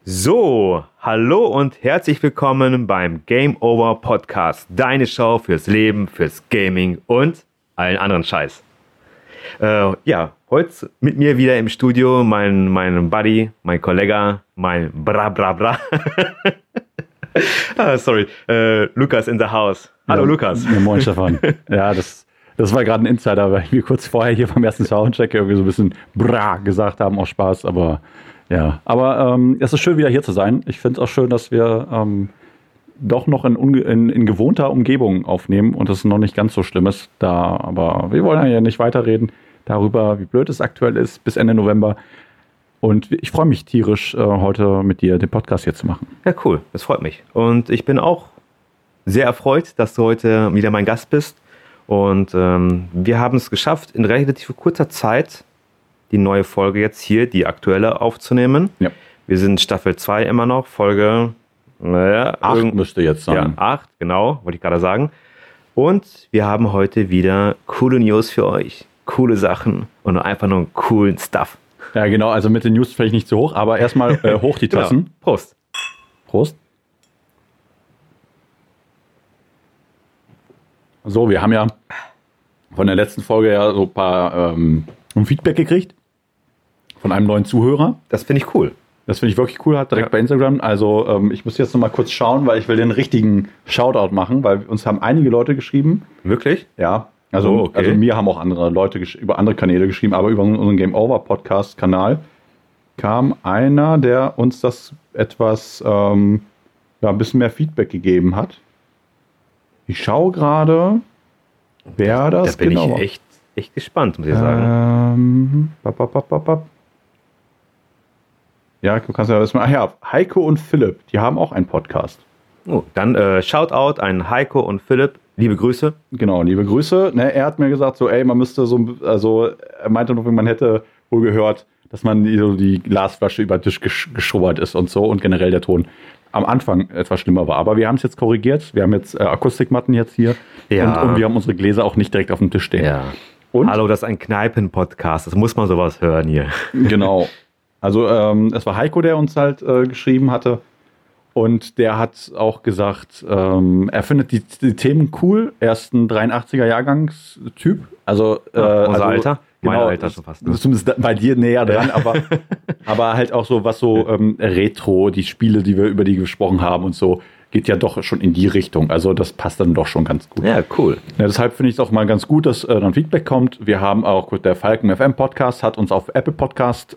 So, hallo und herzlich willkommen beim Game Over Podcast. Deine Show fürs Leben, fürs Gaming und allen anderen Scheiß. Heute mit mir wieder im Studio mein Buddy, mein Kollege, mein Bra Bra Bra. Lukas in the house. Hallo Lukas. Ja, moin Stefan. Ja, das war gerade ein Insider, weil wir kurz vorher hier beim ersten Soundcheck irgendwie so ein bisschen Bra gesagt haben, auch Spaß, aber ja. Aber es ist schön, wieder hier zu sein. Ich finde es auch schön, dass wir doch noch in gewohnter Umgebung aufnehmen und es noch nicht ganz so schlimm ist. Aber wir wollen ja nicht weiterreden darüber, wie blöd es aktuell ist, bis Ende November. Und ich freue mich tierisch, heute mit dir den Podcast hier zu machen. Ja, cool. Das freut mich. Und ich bin auch sehr erfreut, dass du heute wieder mein Gast bist. Und wir haben es geschafft, in relativ kurzer Zeit die neue Folge jetzt hier, die aktuelle, aufzunehmen. Ja. Wir sind Staffel 2 immer noch, Folge 8 müsste jetzt sein. Ja, 8, genau, wollte ich gerade sagen. Und wir haben heute wieder coole News für euch. Coole Sachen und einfach nur einen coolen Stuff. Ja, genau, also mit den News vielleicht nicht zu hoch, aber erstmal hoch die Tassen. Genau. Prost. Prost. So, wir haben ja von der letzten Folge ja so ein paar Feedback gekriegt von einem neuen Zuhörer. Das finde ich cool. Das finde ich wirklich cool, hat direkt bei Instagram. Also ich muss jetzt noch mal kurz schauen, weil ich will den richtigen Shoutout machen, weil uns haben einige Leute geschrieben. Wirklich? Ja. Also mir haben auch andere Leute über andere Kanäle geschrieben, aber über unseren Game Over Podcast Kanal kam einer, der uns das etwas ein bisschen mehr Feedback gegeben hat. Ich schaue gerade, wer das genau war. Da bin ich echt gespannt, muss ich sagen. Ja, du kannst ja das mal. Ach ja, Heiko und Philipp, die haben auch einen Podcast. Oh, dann Shoutout an Heiko und Philipp. Liebe Grüße. Genau, liebe Grüße. Ne, er hat mir gesagt, man müsste er meinte noch, man hätte wohl gehört, dass man die Glasflasche über den Tisch geschubbert ist und so und generell der Ton am Anfang etwas schlimmer war. Aber wir haben es jetzt korrigiert. Wir haben jetzt Akustikmatten jetzt hier und wir haben unsere Gläser auch nicht direkt auf dem Tisch stehen. Ja. Und? Hallo, das ist ein Kneipen-Podcast. Das muss man sowas hören hier. Genau. Also es war Heiko, der uns halt geschrieben hatte. Und der hat auch gesagt, er findet die Themen cool. Er ist ein 83er-Jahrgangstyp. Also unser Alter? Genau, mein Alter schon fast. Ne? Zumindest bei dir näher dran, aber halt auch so, was so Retro, die Spiele, über die wir gesprochen haben und so, geht ja doch schon in die Richtung. Also das passt dann doch schon ganz gut. Ja, cool. Ja, deshalb finde ich es auch mal ganz gut, dass dann Feedback kommt. Wir haben auch, der Falken FM Podcast hat uns auf Apple Podcast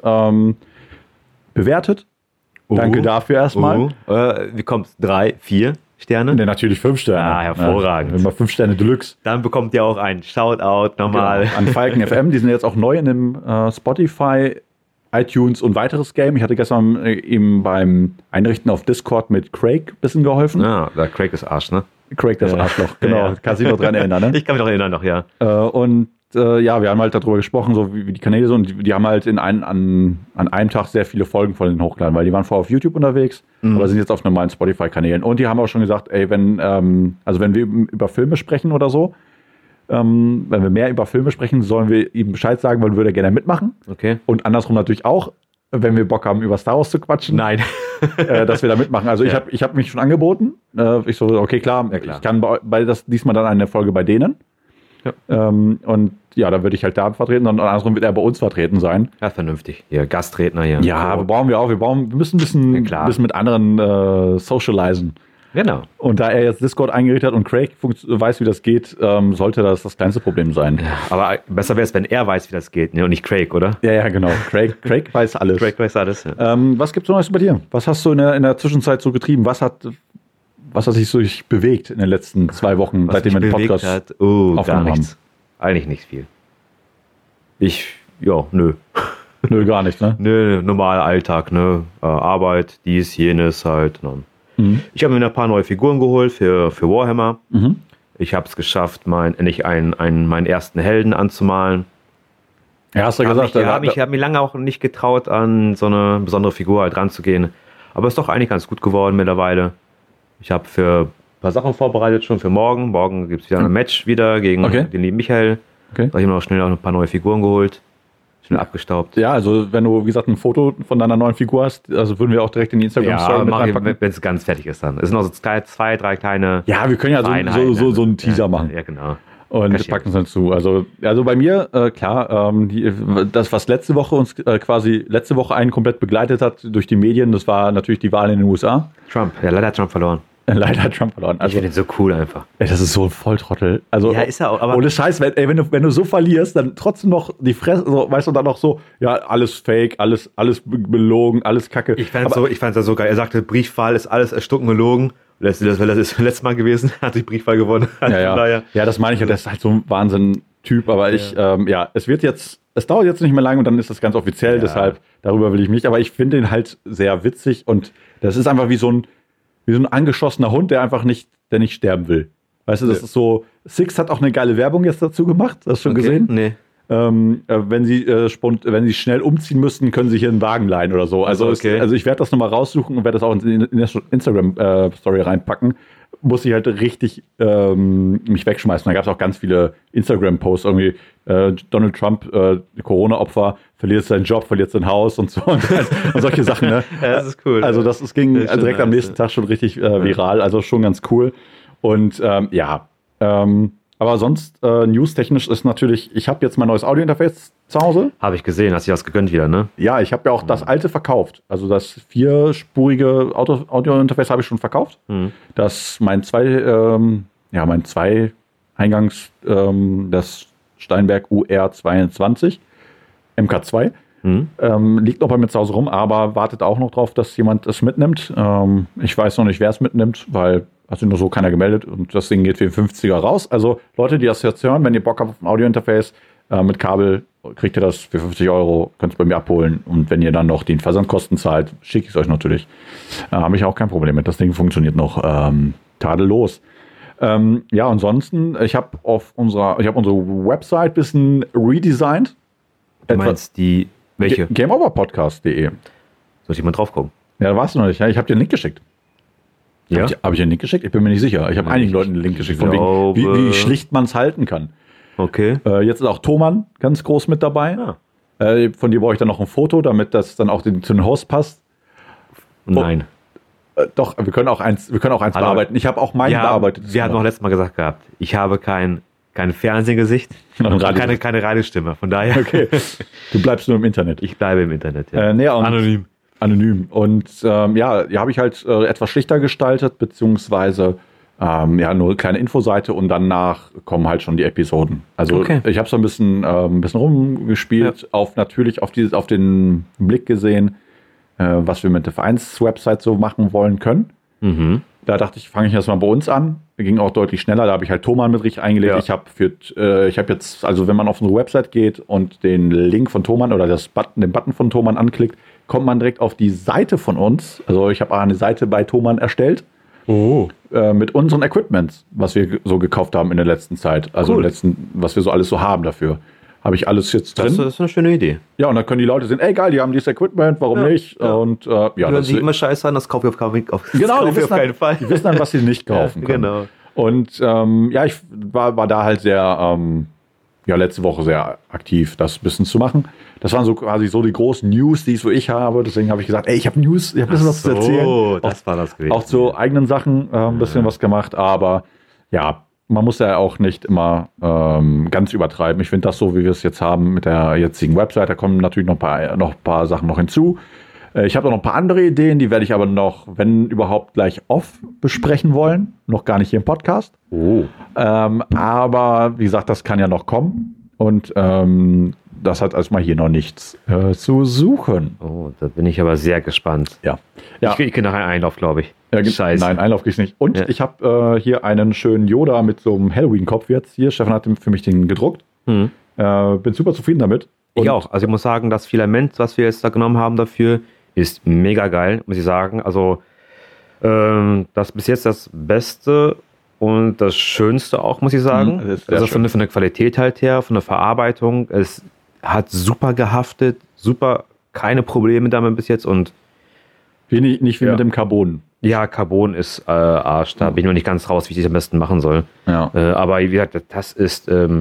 bewertet. Danke dafür erstmal. Wie kommt's? 3, 4 Sterne? Ne, natürlich 5 Sterne. Ah, hervorragend. Wenn man 5 Sterne Deluxe. Dann bekommt ihr auch einen Shoutout nochmal. Genau. An Falken FM, die sind jetzt auch neu in dem Spotify, iTunes und weiteres Game. Ich hatte gestern ihm beim Einrichten auf Discord mit Craig ein bisschen geholfen. Ja, der Craig ist Arsch, ne? Craig das Arschloch, genau. Ja. Kannst dich noch dran erinnern, ne? Ich kann mich noch erinnern, ja. Wir haben halt darüber gesprochen, so wie die Kanäle sind. Und die haben halt an einem Tag sehr viele Folgen von denen hochgeladen, weil die waren vorher auf YouTube unterwegs, aber sind jetzt auf normalen Spotify-Kanälen. Und die haben auch schon gesagt, wenn wir über Filme sprechen oder so, wenn wir mehr über Filme sprechen, sollen wir ihm Bescheid sagen, weil würde er gerne mitmachen. Okay. Und andersrum natürlich auch, wenn wir Bock haben, über Star Wars zu quatschen. Nein. Dass wir da mitmachen. Also ich hab mich schon angeboten. Ich so, okay, klar. Ich kann diesmal dann eine Folge bei denen. Ja. Und ja, dann würde ich halt da vertreten und andersrum wird er bei uns vertreten sein. Ja, vernünftig. Hier, Gastredner hier. Ja, brauchen wir auch. Wir müssen ein bisschen mit anderen socialisen. Genau. Und da er jetzt Discord eingerichtet hat und Craig weiß, wie das geht, sollte das kleinste Problem sein. Ja, aber besser wäre es, wenn er weiß, wie das geht, ne? Und nicht Craig, oder? Ja, genau. Craig weiß alles. Craig weiß alles, ja. Was gibt's Neues bei dir? Was hast du in der Zwischenzeit so getrieben? Was hat sich so bewegt in den letzten 2 Wochen, seitdem wir den Podcast aufgenommen gar nichts. Haben? Eigentlich nicht viel. Nö. Nö, gar nicht, ne? Nö, normaler Alltag, ne? Arbeit, dies, jenes halt. Ne? Ich habe mir ein paar neue Figuren geholt für Warhammer. Ich habe es geschafft, endlich meinen ersten Helden anzumalen. Ja, hast du gesagt. Ich habe mich lange auch nicht getraut, an so eine besondere Figur halt ranzugehen. Aber ist doch eigentlich ganz gut geworden mittlerweile. Ich habe für ein paar Sachen vorbereitet schon für morgen. Morgen gibt es wieder ein Match gegen den lieben Michael. Okay. Da habe ich mir noch schnell ein paar neue Figuren geholt. Schon abgestaubt. Ja, also wenn du, wie gesagt, ein Foto von deiner neuen Figur hast, also würden wir auch direkt in die Instagram-Story mit reinpacken. Wenn es ganz fertig ist dann. Es sind noch so 2, 3 kleine... Ja, wir können ja so einen Teaser machen. Ja, genau. Und wir packen es dann zu. Also bei mir, klar, das, was letzte Woche einen komplett begleitet hat durch die Medien, das war natürlich die Wahl in den USA. Trump, ja, leider hat Trump verloren. Leider hat Trump verloren. Also, ich finde den so cool einfach. Ey, das ist so ein Volltrottel. Also, ja, ist er auch. Aber ohne Scheiß, wenn du so verlierst, dann trotzdem noch die Fresse, so, weißt du, dann noch so, ja, alles fake, alles belogen, alles Kacke. Ich fand's so geil. Er sagte, Briefwahl ist alles erstunken gelogen. Das ist das letzte Mal gewesen, hat die Briefwahl gewonnen. Ja, das meine ich ja, das ist halt so ein Wahnsinn-Typ, aber es dauert jetzt nicht mehr lange und dann ist das ganz offiziell, deshalb, darüber will ich nicht, aber ich finde ihn halt sehr witzig und das ist einfach wie so ein angeschossener Hund, der nicht sterben will. Weißt du, das ist so, Six hat auch eine geile Werbung jetzt dazu gemacht, hast du schon gesehen? Nee. Wenn sie schnell umziehen müssten, können sie hier einen Wagen leihen oder so. Also ich werde das nochmal raussuchen und werde das auch in der Instagram-Story reinpacken. Muss ich halt richtig mich wegschmeißen. Da gab es auch ganz viele Instagram-Posts, irgendwie Donald Trump, Corona-Opfer, verliert seinen Job, verliert sein Haus und so und solche Sachen. Ne? Ja, das ist cool. Also das ging direkt am nächsten Tag schon richtig viral, also schon ganz cool. Und aber sonst, newstechnisch ist natürlich, ich habe jetzt mein neues Audio-Interface zu Hause. Habe ich gesehen, hast du das gegönnt wieder, ne? Ja, ich habe ja auch das alte verkauft. Also das 4-spurige Audio-Interface habe ich schon verkauft. Das mein zwei Eingangs, das Steinberg UR22 MK2. Liegt noch bei mir zu Hause rum, aber wartet auch noch drauf, dass jemand es mitnimmt. Ich weiß noch nicht, wer es mitnimmt, weil hat sich nur so keiner gemeldet und das Ding geht für den 50er raus. Also Leute, die das jetzt hören, wenn ihr Bock habt auf ein Audio-Interface mit Kabel, kriegt ihr das für 50 €, könnt es bei mir abholen und wenn ihr dann noch die Versandkosten zahlt, schicke ich es euch natürlich. Habe ich auch kein Problem mit. Das Ding funktioniert noch tadellos. Ja, ansonsten, ich habe unsere Website ein bisschen redesigned. Du meinst die, welche? GameOverPodcast.de. Soll ich mal drauf gucken? Ja, da warst du noch nicht. Ja, ich habe dir einen Link geschickt. Ja? Habe ich einen Link geschickt? Ich bin mir nicht sicher. Ich habe einigen Leuten einen Link geschickt, von wegen, wie schlicht man es halten kann. Okay. Jetzt ist auch Thomann ganz groß mit dabei. Von dir brauche ich dann noch ein Foto, damit das dann auch zu den Host passt. Nein. Doch, wir können auch eins bearbeiten. Ich habe auch meinen bearbeitet. Wir hatten noch letztes Mal gesagt gehabt, ich habe kein Fernsehgesicht und keine Radiostimme. Von daher. Okay. Du bleibst nur im Internet. Ich bleibe im Internet, ja. Anonym. Und die habe ich halt etwas schlichter gestaltet, beziehungsweise nur eine kleine Infoseite und danach kommen halt schon die Episoden. Also ich habe so ein bisschen rumgespielt, auf den Blick gesehen, was wir mit der Vereinswebsite so machen wollen können. Da dachte ich, fange ich erstmal bei uns an. Ging auch deutlich schneller. Da habe ich halt Thomann mit richtig eingelegt. Ja. Ich habe jetzt, also wenn man auf unsere Website geht und den Link von Thomann oder den Button von Thomann anklickt, kommt man direkt auf die Seite von uns. Also ich habe eine Seite bei Thomann erstellt. Mit unseren Equipments, was wir so gekauft haben in der letzten Zeit. Also was wir so alles so haben dafür. Habe ich alles jetzt drin. Das ist eine schöne Idee. Ja, und dann können die Leute sehen, ey geil, die haben dieses Equipment, warum nicht? Ja. Und hören sie immer scheiße an, das kaufe ich auf keinen Fall. Die wissen dann, was sie nicht kaufen können. Genau. Und ich war da halt sehr, letzte Woche sehr aktiv, das ein bisschen zu machen. Das waren so quasi so die großen News, die ich habe. Deswegen habe ich gesagt, ey, ich habe News, ich habe ein bisschen was zu erzählen. Oh, das war das gewesen. Auch zu eigenen Sachen ein bisschen was gemacht, aber ja, man muss ja auch nicht immer ganz übertreiben. Ich finde das so, wie wir es jetzt haben mit der jetzigen Website, da kommen natürlich noch ein paar Sachen noch hinzu. Ich habe noch ein paar andere Ideen, die werde ich aber noch, wenn überhaupt, gleich off besprechen wollen. Noch gar nicht hier im Podcast. Aber wie gesagt, das kann ja noch kommen. Und das hat erstmal hier noch nichts zu suchen. Oh, da bin ich aber sehr gespannt. Ja. Ich kriege nachher einen Einlauf, glaube ich. Scheiße. Nein, Einlauf kriege ich nicht. Und ich habe hier einen schönen Yoda mit so einem Halloween-Kopf jetzt hier. Stefan hat für mich den gedruckt. Bin super zufrieden damit. Ich auch. Also ich muss sagen, das Filament, was wir jetzt da genommen haben dafür, ist mega geil, muss ich sagen. Also das bis jetzt das Beste und das Schönste auch, muss ich sagen. Also von der Qualität halt her, von der Verarbeitung. Es hat super gehaftet, keine Probleme damit bis jetzt. Und nicht wie mit dem Carbon. Ja, Carbon ist Arsch. Da bin ich noch nicht ganz raus, wie ich das am besten machen soll. Ja. Aber wie gesagt, das ist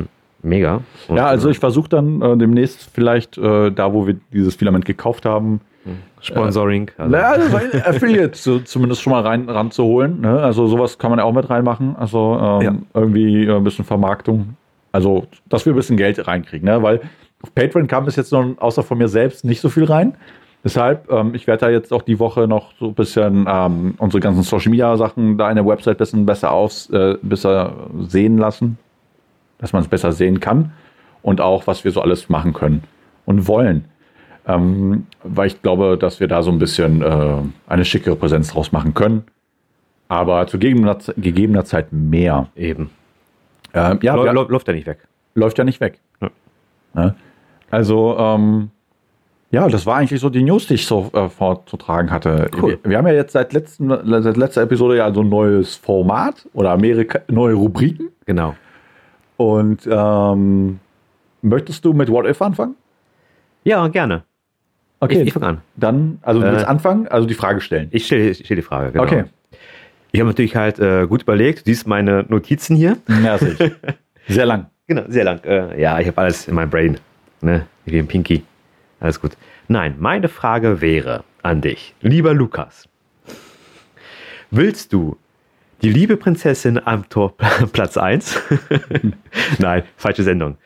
Mega. Und, Ja, also ich versuche dann demnächst vielleicht da, wo wir dieses Filament gekauft haben, Sponsoring. Affiliate zumindest schon mal ranzuholen. Ne? Also sowas kann man ja auch mit reinmachen. Also irgendwie ein bisschen Vermarktung. Also, dass wir ein bisschen Geld reinkriegen. Ne? Weil auf Patreon kam bis jetzt noch, außer von mir selbst, nicht so viel rein. Deshalb, ich werde da jetzt auch die Woche noch so ein bisschen unsere ganzen Social-Media-Sachen da in der Website ein bisschen besser sehen lassen. Dass man es besser sehen kann. Und auch, was wir so alles machen können und wollen. Weil ich glaube, dass wir da so ein bisschen eine schickere Präsenz draus machen können. Aber zu gegebener Zeit mehr. Eben. Läuft ja nicht weg. Läuft ja nicht weg. Ja. Ja. Also, das war eigentlich so die News, die ich so vorzutragen hatte. Cool. Wir haben ja jetzt seit letzter Episode ja so ein neues Format oder neue Rubriken. Genau. Und möchtest du mit What If anfangen? Ja, gerne. Okay. Ich fange an. Dann, also du willst anfangen, also die Frage stellen. Ich stelle die Frage, genau. Okay. Ich habe natürlich halt gut überlegt. Du siehst meine Notizen hier. Ja, sehe ich. Sehr lang. Genau, sehr lang. Ja, ich habe alles in meinem Brain. Ne? Wie ein Pinky. Alles gut. Nein, meine Frage wäre an dich. Lieber Lukas, willst du die liebe Prinzessin am Tor Platz 1? Nein, falsche Sendung.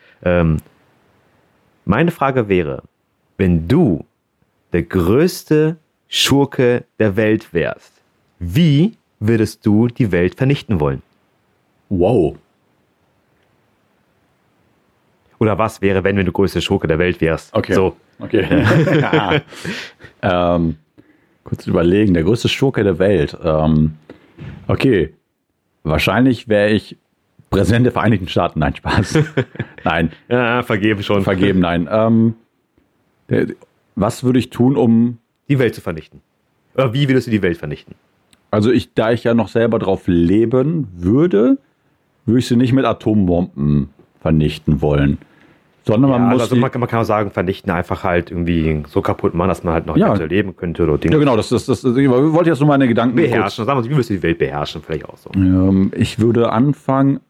Meine Frage wäre, wenn du der größte Schurke der Welt wärst, wie würdest du die Welt vernichten wollen? Wow. Oder was wäre, wenn du der größte Schurke der Welt wärst? Okay. So. Okay. Kurz überlegen, der größte Schurke der Welt. Okay. Wahrscheinlich wäre ich Präsident der Vereinigten Staaten. Nein, Spaß. Nein. Ja, vergeben schon. Vergeben, nein. Was würde ich tun, um die Welt zu vernichten? Oder wie würdest du die Welt vernichten? Also da ich ja noch selber drauf leben würde ich sie nicht mit Atombomben vernichten wollen. Sondern man muss. Also man kann auch sagen, vernichten einfach halt irgendwie so kaputt machen, dass man halt noch leben könnte oder Dinge. Ja, genau, das wollte jetzt nur meine Gedanken beherrschen. Sagen wir, wie würdest du die Welt beherrschen? Vielleicht auch so. Ich würde anfangen,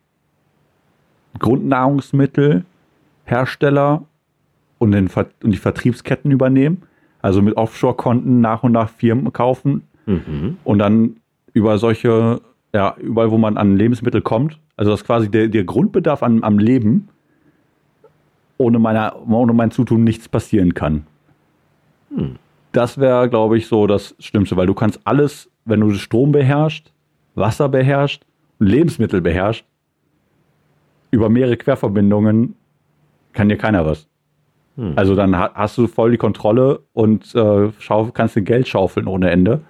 Grundnahrungsmittelhersteller und die Vertriebsketten übernehmen. Also mit Offshore-Konten nach und nach Firmen kaufen. Und dann über solche, überall, wo man an Lebensmittel kommt, also dass quasi der Grundbedarf am Leben ohne mein Zutun nichts passieren kann. Das wäre, glaube ich, so das Schlimmste, weil du kannst alles, wenn du Strom beherrschst, Wasser beherrschst und Lebensmittel beherrschst, über mehrere Querverbindungen kann dir keiner was. Also dann hast du voll die Kontrolle und kannst dir Geld schaufeln ohne Ende.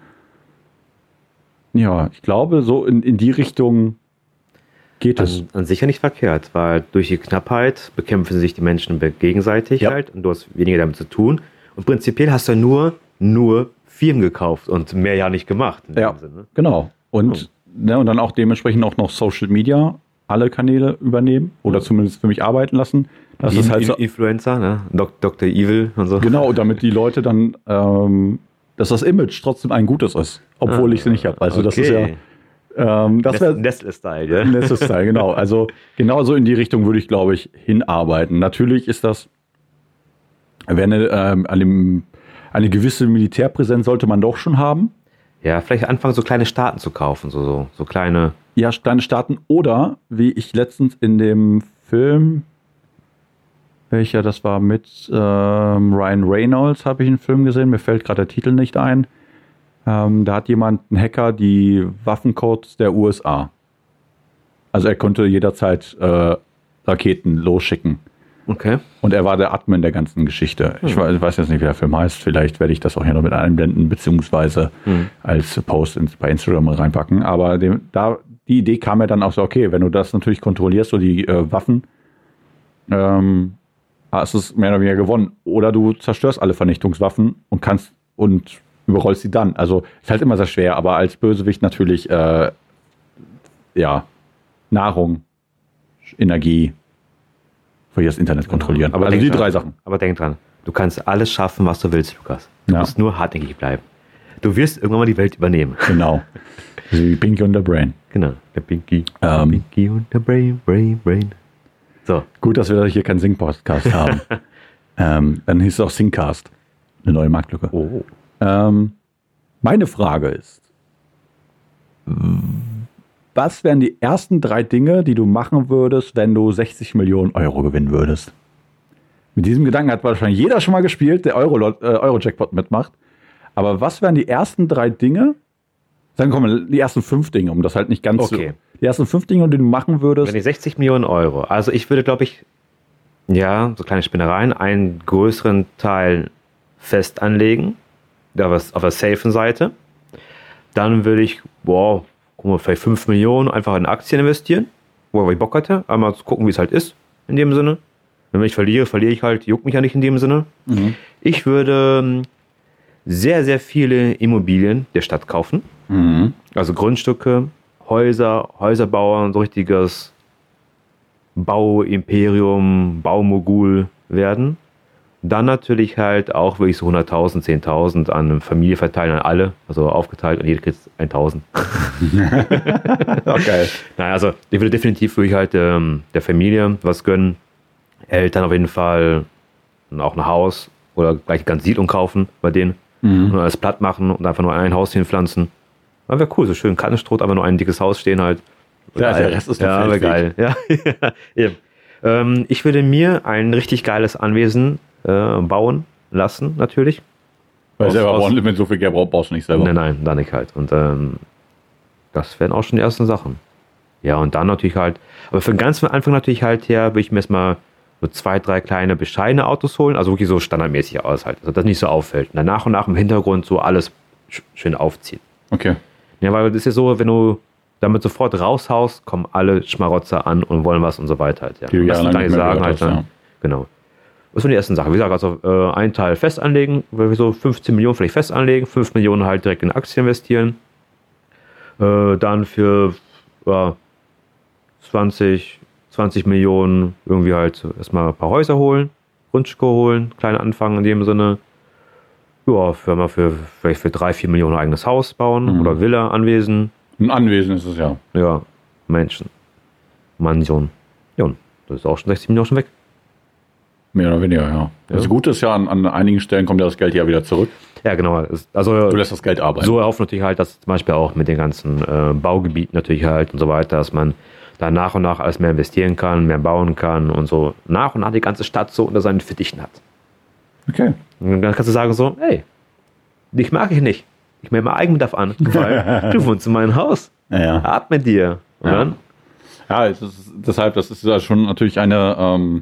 Ja, ich glaube, so in die Richtung geht es. An sich ja nicht verkehrt, weil durch die Knappheit bekämpfen sich die Menschen gegenseitig halt und du hast weniger damit zu tun. Und prinzipiell hast du ja nur Firmen gekauft und mehr ja nicht gemacht. In dem Sinne. Genau. Und dann auch dementsprechend auch noch Social Media, alle Kanäle übernehmen oder zumindest für mich arbeiten lassen. Das ist halt so Influencer, ne? Dr. Evil und so. Genau, damit die Leute dann, dass das Image trotzdem ein gutes ist, obwohl ich es nicht habe. Also das ist ja das wäre Nestle-Style, ja. Nestle-Style, genau. Also genauso in die Richtung würde ich, glaube ich, hinarbeiten. Natürlich ist das, eine gewisse Militärpräsenz sollte man doch schon haben. Ja, vielleicht anfangen, so kleine Staaten zu kaufen, so kleine. Ja, kleine Staaten oder, wie ich letztens in dem Film, welcher das war, mit Ryan Reynolds, habe ich einen Film gesehen, mir fällt gerade der Titel nicht ein. Da hat jemand, ein Hacker, die Waffencodes der USA. Also er konnte jederzeit Raketen losschicken. Okay. Und er war der Admin der ganzen Geschichte. Ich weiß jetzt nicht, wie der Film heißt. Vielleicht werde ich das auch hier noch mit einblenden, beziehungsweise als Post bei Instagram reinpacken. Aber die Idee kam ja dann auch so, okay, wenn du das natürlich kontrollierst, so die Waffen, hast du es mehr oder weniger gewonnen. Oder du zerstörst alle Vernichtungswaffen und überrollst sie dann. Also ist halt immer sehr schwer, aber als Bösewicht natürlich Nahrung, Energie, für das Internet kontrollieren. Aber also die 3 Sachen. Aber denk dran, du kannst alles schaffen, was du willst, Lukas. Du musst nur hartnäckig bleiben. Du wirst irgendwann mal die Welt übernehmen. Genau. Wie Pinky und der Brain. Genau, der Pinky. Pinky und der Brain. So. Gut, dass wir hier keinen Sing-Podcast haben. Dann hieß es auch Singcast. Eine neue Marktlücke. Oh. Meine Frage ist, was wären die ersten 3 Dinge, die du machen würdest, wenn du 60 Millionen Euro gewinnen würdest? Mit diesem Gedanken hat wahrscheinlich jeder schon mal gespielt, der Euro-Jackpot mitmacht. Aber was wären die ersten 3 Dinge? Sagen wir mal, die ersten 5 Dinge, um das halt nicht ganz Okay. Die ersten 5 Dinge, die du machen würdest. Wenn ich 60 Millionen Euro, also ich würde, glaube ich, ja, so kleine Spinnereien, einen größeren Teil fest anlegen, auf der safen Seite. Dann würde ich, guck mal, vielleicht 5 Millionen einfach in Aktien investieren, wo ich Bock hatte. Einmal zu gucken, wie es halt ist, in dem Sinne. Wenn ich verliere ich halt, juckt mich ja nicht in dem Sinne. Mhm. Ich würde sehr, sehr viele Immobilien der Stadt kaufen. Mhm. Also Grundstücke, Häuserbauer, so richtiges Bauimperium, Baumogul werden. Dann natürlich halt auch wirklich so 100.000, 10.000 an eine Familie verteilen, an alle. Also aufgeteilt und jeder kriegt 1.000. Okay. Naja, also ich würde definitiv halt der Familie was gönnen. Eltern auf jeden Fall auch ein Haus oder gleich eine ganze Siedlung kaufen bei denen. Und alles platt machen und einfach nur ein Haus hinpflanzen. Das wäre cool, so schön Kattenstroh, einfach nur ein dickes Haus stehen halt. Ja, der Rest ist ja, wäre geil. Ja. Eben. Ich würde mir ein richtig geiles Anwesen bauen lassen, natürlich. Weil mit so viel Geld brauchst du nicht selber. Nein, da nicht halt. Und das wären auch schon die ersten Sachen. Ja, und dann natürlich halt, aber für den ganzen Anfang natürlich halt würde ich mir erstmal so 2, 3 kleine bescheidene Autos holen, also wirklich so standardmäßig aus halt, also das nicht so auffällt. Und dann nach und nach im Hintergrund so alles schön aufziehen. Okay. Ja, weil das ist ja so, wenn du damit sofort raushaust, kommen alle Schmarotzer an und wollen was und so weiter halt. Ja. Die du das jahrelang nicht mehr sagen gehört halt hast, dann, ja. Genau. Das sind die ersten Sachen. Wie gesagt, also einen Teil fest anlegen, so 15 Millionen vielleicht fest anlegen, 5 Millionen halt direkt in Aktien investieren. Dann für 20 Millionen irgendwie halt erstmal ein paar Häuser holen, Grundstücke holen, kleine Anfangen in dem Sinne. Ja, vielleicht für 3, 4 Millionen ein eigenes Haus bauen oder Villa, Anwesen. Ein Anwesen ist es ja. Ja, Mansion. Ja, und das ist auch schon 60 Millionen schon weg. Mehr oder weniger, ja. Das Gute ist ja, an einigen Stellen kommt ja das Geld ja wieder zurück. Ja, genau. Also Du lässt das Geld arbeiten. so erhofft natürlich halt, dass zum Beispiel auch mit den ganzen Baugebieten natürlich halt und so weiter, dass man da nach und nach alles mehr investieren kann, mehr bauen kann und so nach und nach die ganze Stadt so unter seinen Fittichen hat. Okay. Und dann kannst du sagen so, hey, dich mag ich nicht. Ich melde mal Eigenbedarf an, weil du wohnst in meinem Haus. Ja. Ab mit dir. Und dann? Ja, deshalb, das ist ja schon natürlich ein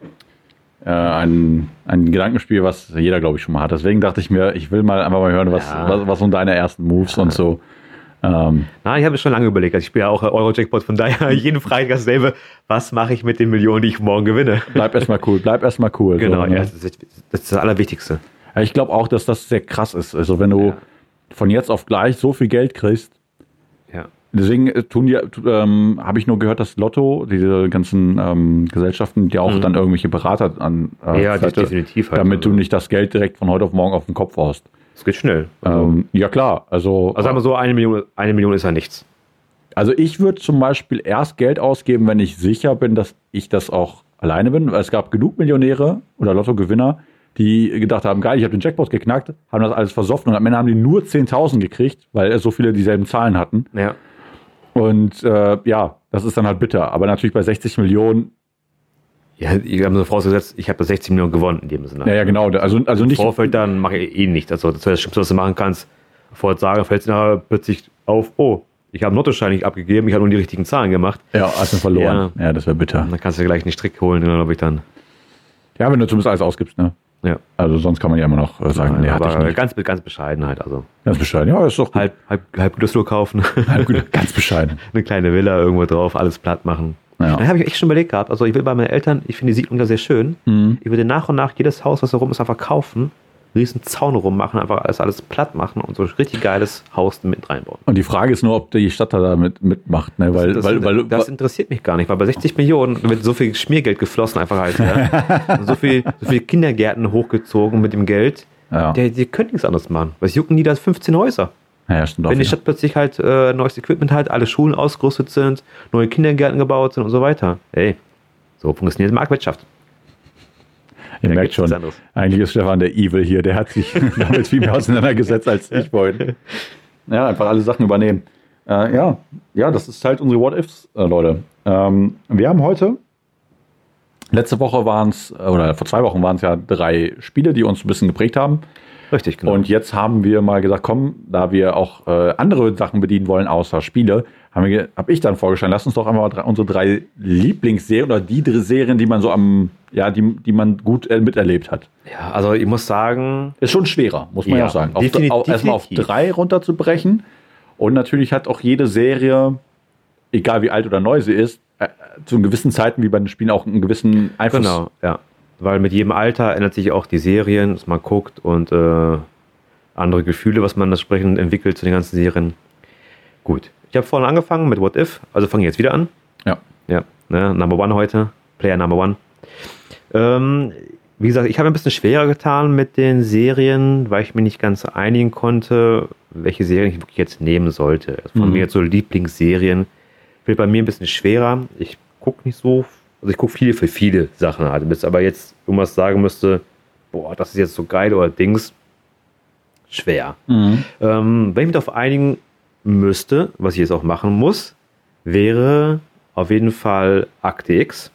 Gedankenspiel, was jeder, glaube ich, schon mal hat. Deswegen dachte ich mir, ich will mal einfach mal hören, was sind deine ersten Moves und so. Na, ich habe es schon lange überlegt. Also ich spiele ja auch Euro-Jackpot, von daher jeden Freitag dasselbe. Was mache ich mit den Millionen, die ich morgen gewinne? Bleib erstmal cool. Genau, so, ne? ja, das ist das Allerwichtigste. Ja, ich glaube auch, dass das sehr krass ist. Also wenn du von jetzt auf gleich so viel Geld kriegst, Ja. deswegen habe ich nur gehört, dass Lotto, diese ganzen Gesellschaften, die auch dann irgendwelche Berater Ja, das definitiv halt. damit du nicht das Geld direkt von heute auf morgen auf den Kopf haust. Das geht schnell. Also Ja klar, also sagen wir so, 1 Million ist ja nichts. Also ich würde zum Beispiel erst Geld ausgeben, wenn ich sicher bin, dass ich das auch alleine bin. Weil es gab genug Millionäre oder Lottogewinner, die gedacht haben, geil, ich habe den Jackpot geknackt, haben das alles versoffen und am Ende haben die nur 10.000 gekriegt, weil so viele dieselben Zahlen hatten. Ja. Und das ist dann halt bitter. Aber natürlich bei 60 Millionen, Ja, ich habe so vorausgesetzt, ich habe das 60 Millionen gewonnen in dem Sinne. ja genau, also Im nicht... Vorfeld dann mache ich eh nichts. Also das wäre das Schlimmste, was du machen kannst. Vorher sagen, fällt es nachher plötzlich auf, oh, ich habe einen Lottoschein nicht abgegeben, ich habe nur die richtigen Zahlen gemacht. Ja, hast du verloren. Ja, das wäre bitter. Dann kannst du gleich einen Strick holen, glaube ich dann. Ja, wenn du zumindest alles ausgibst, ne? Ja. Also sonst kann man ja immer noch sagen, nee, hatte ich aber nicht. ganz bescheiden halt. Also Ganz bescheiden, ja, ist doch gut. halb Gütersloh kaufen, Ganz bescheiden. eine kleine Villa irgendwo drauf, alles platt machen. Ja. Dann habe ich echt schon überlegt gehabt. Also ich will bei meinen Eltern, ich finde die Siedlung da sehr schön. Ich würde nach und nach jedes Haus, was da rum ist, einfach kaufen, riesen Zaun rummachen, einfach alles platt machen und so ein richtig geiles Haus mit reinbauen. Und die Frage ist nur, ob die Stadt da mitmacht, ne? Das interessiert mich gar nicht, weil bei 60 Millionen wird so viel Schmiergeld geflossen einfach halt. Ja. Und so viel Kindergärten hochgezogen mit dem Geld. Ja. Die können nichts anderes machen. Was jucken die da 15 Häuser? Ja, stimmt auch Wenn die wieder. Stadt plötzlich halt neues Equipment hat, alle Schulen ausgerüstet sind, neue Kindergärten gebaut sind und so weiter. Ey, So funktioniert Marktwirtschaft. Ihr merkt schon, eigentlich ist Stefan der Evil hier, der hat sich damit viel mehr auseinandergesetzt als ich vorhin. Ja, einfach alle Sachen übernehmen. Ja, das ist halt unsere What-Ifs, Leute. Wir haben heute, letzte Woche waren es, oder vor 2 Wochen waren es ja 3 Spiele, die uns ein bisschen geprägt haben. Richtig, genau. Und jetzt haben wir mal gesagt, komm, da wir auch andere Sachen bedienen wollen, außer Spiele, habe ich dann vorgeschlagen, lass uns doch einmal unsere 3 Lieblingsserien oder die Serien, die man so die man gut miterlebt hat. Ja, also ich muss sagen... Ist schon schwerer, muss man ja auch sagen. Erstmal auf 3 runterzubrechen. Und natürlich hat auch jede Serie, egal wie alt oder neu sie ist, zu gewissen Zeiten wie bei den Spielen auch einen gewissen Einfluss. Genau, ja. Weil mit jedem Alter ändert sich auch die Serien, dass man guckt und andere Gefühle, was man entsprechend entwickelt zu den ganzen Serien. Gut. Ich habe vorhin angefangen mit What If, also fange ich jetzt wieder an. Ja. Ja, ne, Number One heute, Player Number One. Wie gesagt, ich habe ein bisschen schwerer getan mit den Serien, weil ich mir nicht ganz einigen konnte, welche Serien ich wirklich jetzt nehmen sollte. Also von mir jetzt so Lieblingsserien wird bei mir ein bisschen schwerer. Ich gucke nicht so, also ich gucke für viele Sachen halt. Bis aber jetzt irgendwas sagen müsste, boah, das ist jetzt so geil oder Dings, schwer. Wenn ich mich darauf einigen müsste, was ich jetzt auch machen muss, wäre auf jeden Fall Akte X.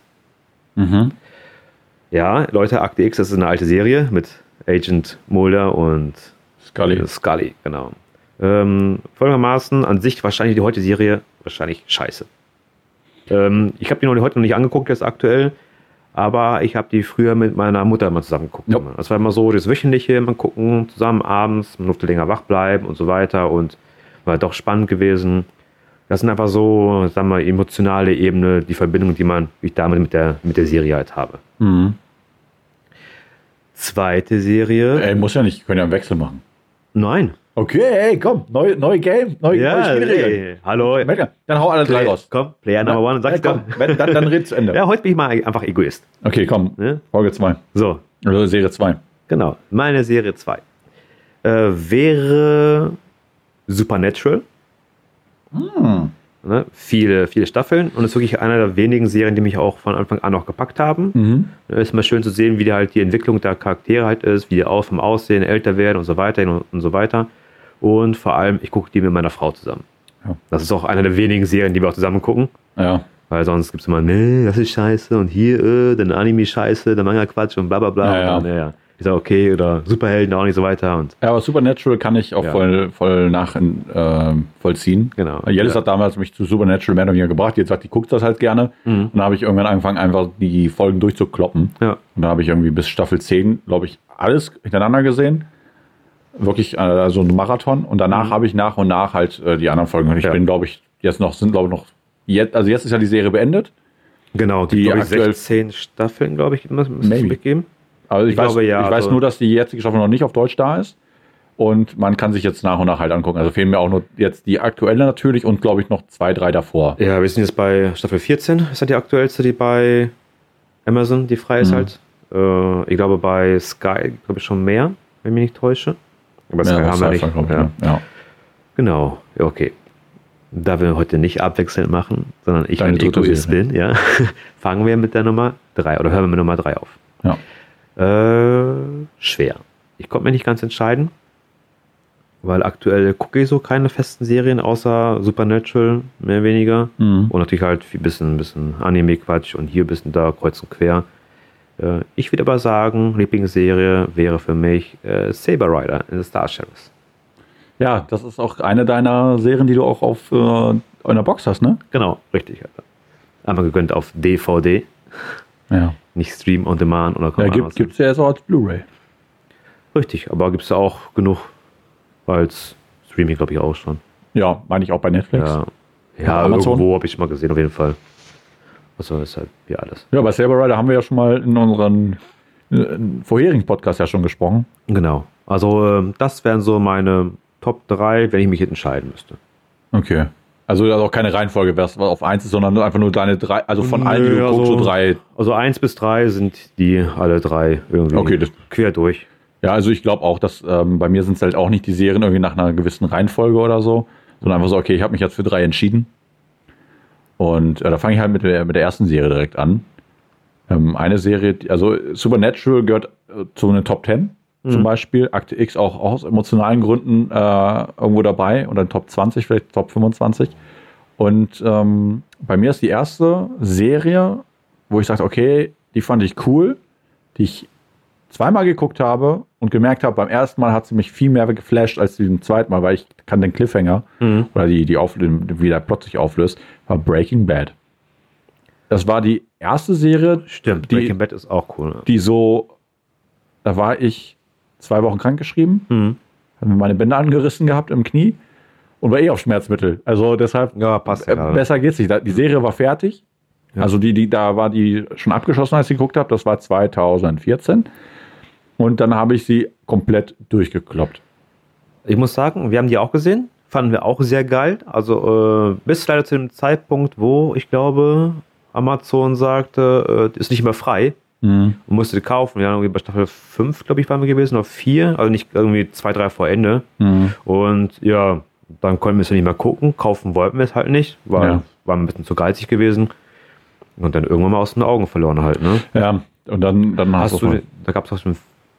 Ja, Leute, Akte X, das ist eine alte Serie mit Agent Mulder und Scully, genau. Folgendermaßen, an sich wahrscheinlich die heutige Serie wahrscheinlich scheiße. Ich habe die heute noch nicht angeguckt, jetzt aktuell, aber ich habe die früher mit meiner Mutter immer zusammen geguckt. Yep. Das war immer so das Wöchentliche, man gucken zusammen abends, man durfte länger wach bleiben und so weiter und war doch spannend gewesen. Das sind einfach so, sagen wir, emotionale Ebene, die Verbindung, die ich damit mit der Serie halt habe. Zweite Serie. Muss ja nicht, können ja einen Wechsel machen. Nein. Okay, hey, komm, neue Game, neue Spielregeln. Hallo. Dann hau alle 3 raus. Komm, Player Number One, sag komm. Dann red zu Ende. Ja, heute bin ich mal einfach Egoist. Okay, komm, Ne? Folge 2. So. Oder Serie 2. Genau, meine Serie 2 wäre Supernatural. Ne? Viele Staffeln und ist wirklich einer der wenigen Serien, die mich auch von Anfang an noch gepackt haben. Ist mal schön zu sehen, wie halt die Entwicklung der Charaktere halt ist, wie die auch vom Aussehen älter werden und so weiter und so weiter. Und vor allem, ich gucke die mit meiner Frau zusammen. Ja. Das ist auch eine der wenigen Serien, die wir auch zusammen gucken. Ja. Weil sonst gibt es immer, nee, das ist scheiße und hier, dann Anime scheiße, der Manga Quatsch und bla bla bla. Ja. Und dann, ja. Ich sage, okay, oder Superhelden auch nicht so weiter. Und ja, aber Supernatural kann ich auch voll vollziehen. Genau. Jellis hat damals mich zu Supernatural mehr oder weniger gebracht. Die hat gesagt, die guckt das halt gerne. Und dann habe ich irgendwann angefangen, einfach die Folgen durchzukloppen. Ja. Und dann habe ich irgendwie bis Staffel 10, glaube ich, alles hintereinander gesehen. Wirklich so ein Marathon. Und danach habe ich nach und nach halt die anderen Folgen. Und ich bin, glaube ich, jetzt ist ja die Serie beendet. Genau, die aktuell 16 Staffeln, glaube ich, müsste es mitgeben. Also ich weiß nur, dass die jetzige Staffel noch nicht auf Deutsch da ist. Und man kann sich jetzt nach und nach halt angucken. Also fehlen mir auch nur jetzt die aktuelle natürlich und glaube ich noch 2, 3 davor. Ja, wir sind jetzt bei Staffel 14. Ist halt die aktuellste, die bei Amazon, die frei ist halt. Ich glaube bei Sky, glaube ich schon mehr, wenn ich mich nicht täusche. Aber Sky haben wir nicht. Ja. Genau, okay. Da wir heute nicht abwechselnd machen, sondern ich ein Egoist bin, ja, fangen wir mit der Nummer 3 oder hören wir mit Nummer 3 auf. Ja. Schwer. Ich konnte mir nicht ganz entscheiden, weil aktuell gucke ich so keine festen Serien, außer Supernatural, mehr oder weniger. Und natürlich halt ein bisschen Anime-Quatsch und hier ein bisschen da kreuz und quer. Ich würde aber sagen, Lieblingsserie wäre für mich Saber Rider in the Star Sheriffs. Ja, das ist auch eine deiner Serien, die du auch auf einer Box hast, ne? Genau, richtig. Einmal gegönnt auf DVD. Ja. Nicht Stream on Demand oder gibt es ja jetzt auch als Blu-ray. Richtig, aber gibt es auch genug als Streaming, glaube ich, auch schon. Ja, meine ich auch bei Netflix. Ja, irgendwo habe ich mal gesehen, auf jeden Fall. Also ist halt wie alles. Ja, bei Saber Rider haben wir ja schon mal in unseren vorherigen Podcast ja schon gesprochen. Genau. Also das wären so meine Top 3, wenn ich mich jetzt entscheiden müsste. Okay. Also auch keine Reihenfolge, was auf 1 ist, sondern einfach nur deine 3, also von allen, die du guckst, so 3. Also 1 bis 3 sind die alle 3 irgendwie quer durch. Ja, also ich glaube auch, dass bei mir sind es halt auch nicht die Serien irgendwie nach einer gewissen Reihenfolge oder so, sondern einfach so, okay, ich habe mich jetzt für 3 entschieden. Und da fange ich halt mit der ersten Serie direkt an. Eine Serie, also Supernatural gehört zu den Top 10 zum Beispiel. Akte X auch aus emotionalen Gründen irgendwo dabei oder Top 20, vielleicht Top 25. Und bei mir ist die erste Serie, wo ich sage, okay, die fand ich cool, die ich zweimal geguckt habe und gemerkt habe, beim ersten Mal hat sie mich viel mehr geflasht als beim zweiten Mal, weil ich kann den Cliffhanger oder wie der Plot sich auflöst, war Breaking Bad. Das war die erste Serie. Stimmt, Breaking Bad ist auch cool. Die so, da war ich 2 Wochen krankgeschrieben, habe mir meine Bänder angerissen gehabt im Knie und war auf Schmerzmittel. Also deshalb, passt besser geht's nicht. Die Serie war fertig. Ja. Also da war die schon abgeschlossen, als ich geguckt habe. Das war 2014. Und dann habe ich sie komplett durchgekloppt. Ich muss sagen, wir haben die auch gesehen. Fanden wir auch sehr geil. Also bis leider zu dem Zeitpunkt, wo ich glaube, Amazon sagte, ist nicht mehr frei. Und musste die kaufen. Ja, irgendwie bei Staffel 5, glaube ich, waren wir gewesen, oder 4. Also nicht irgendwie 2, 3 vor Ende. Und ja, dann konnten wir es ja nicht mehr gucken. Kaufen wollten wir es halt nicht. War ein bisschen zu geizig gewesen. Und dann irgendwann mal aus den Augen verloren halt, ne? Ja, und dann hast du, da gab es auch schon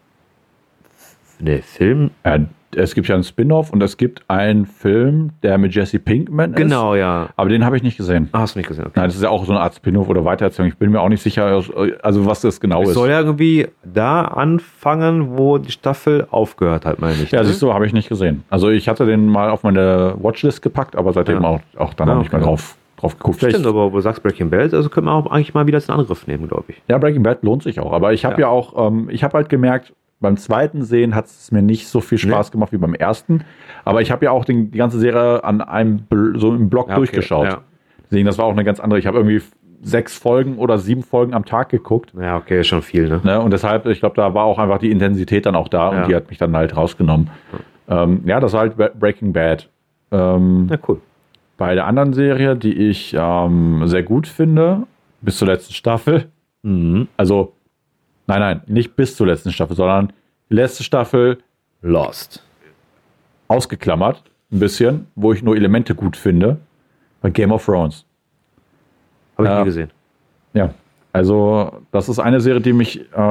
Film. Ja, es gibt ja einen Spin-off und es gibt einen Film, der mit Jesse Pinkman ist. Genau, ja. Aber den habe ich nicht gesehen. Hast du nicht gesehen? Okay. Nein, das ist ja auch so eine Art Spin-off oder Weitererzählung. Ich bin mir auch nicht sicher, also was das genau ist. Es soll ja irgendwie da anfangen, wo die Staffel aufgehört hat, meine ich. Ja, siehst du, habe ich nicht gesehen. Also ich hatte den mal auf meine Watchlist gepackt, aber seitdem auch dann nicht mehr drauf geguckt. Stimmt, aber wo du sagst Breaking Bad, also können wir auch eigentlich mal wieder in Angriff nehmen, glaube ich. Ja, Breaking Bad lohnt sich auch. Aber ich habe ich habe halt gemerkt, beim zweiten Sehen hat es mir nicht so viel Spaß gemacht wie beim ersten. Aber ich habe ja auch die ganze Serie an so im Block durchgeschaut. Ja. Deswegen, das war auch eine ganz andere. Ich habe irgendwie 6 Folgen oder 7 Folgen am Tag geguckt. Ja, okay, schon viel, ne? Und deshalb, ich glaube, da war auch einfach die Intensität dann auch da und die hat mich dann halt rausgenommen. Das war halt Breaking Bad. Cool. Bei der anderen Serie, die ich sehr gut finde, bis zur letzten Staffel, also Nein, nicht bis zur letzten Staffel, sondern die letzte Staffel Lost. Ausgeklammert, ein bisschen, wo ich nur Elemente gut finde, bei Game of Thrones. Habe ich nie gesehen. Ja, also das ist eine Serie, die mich, ich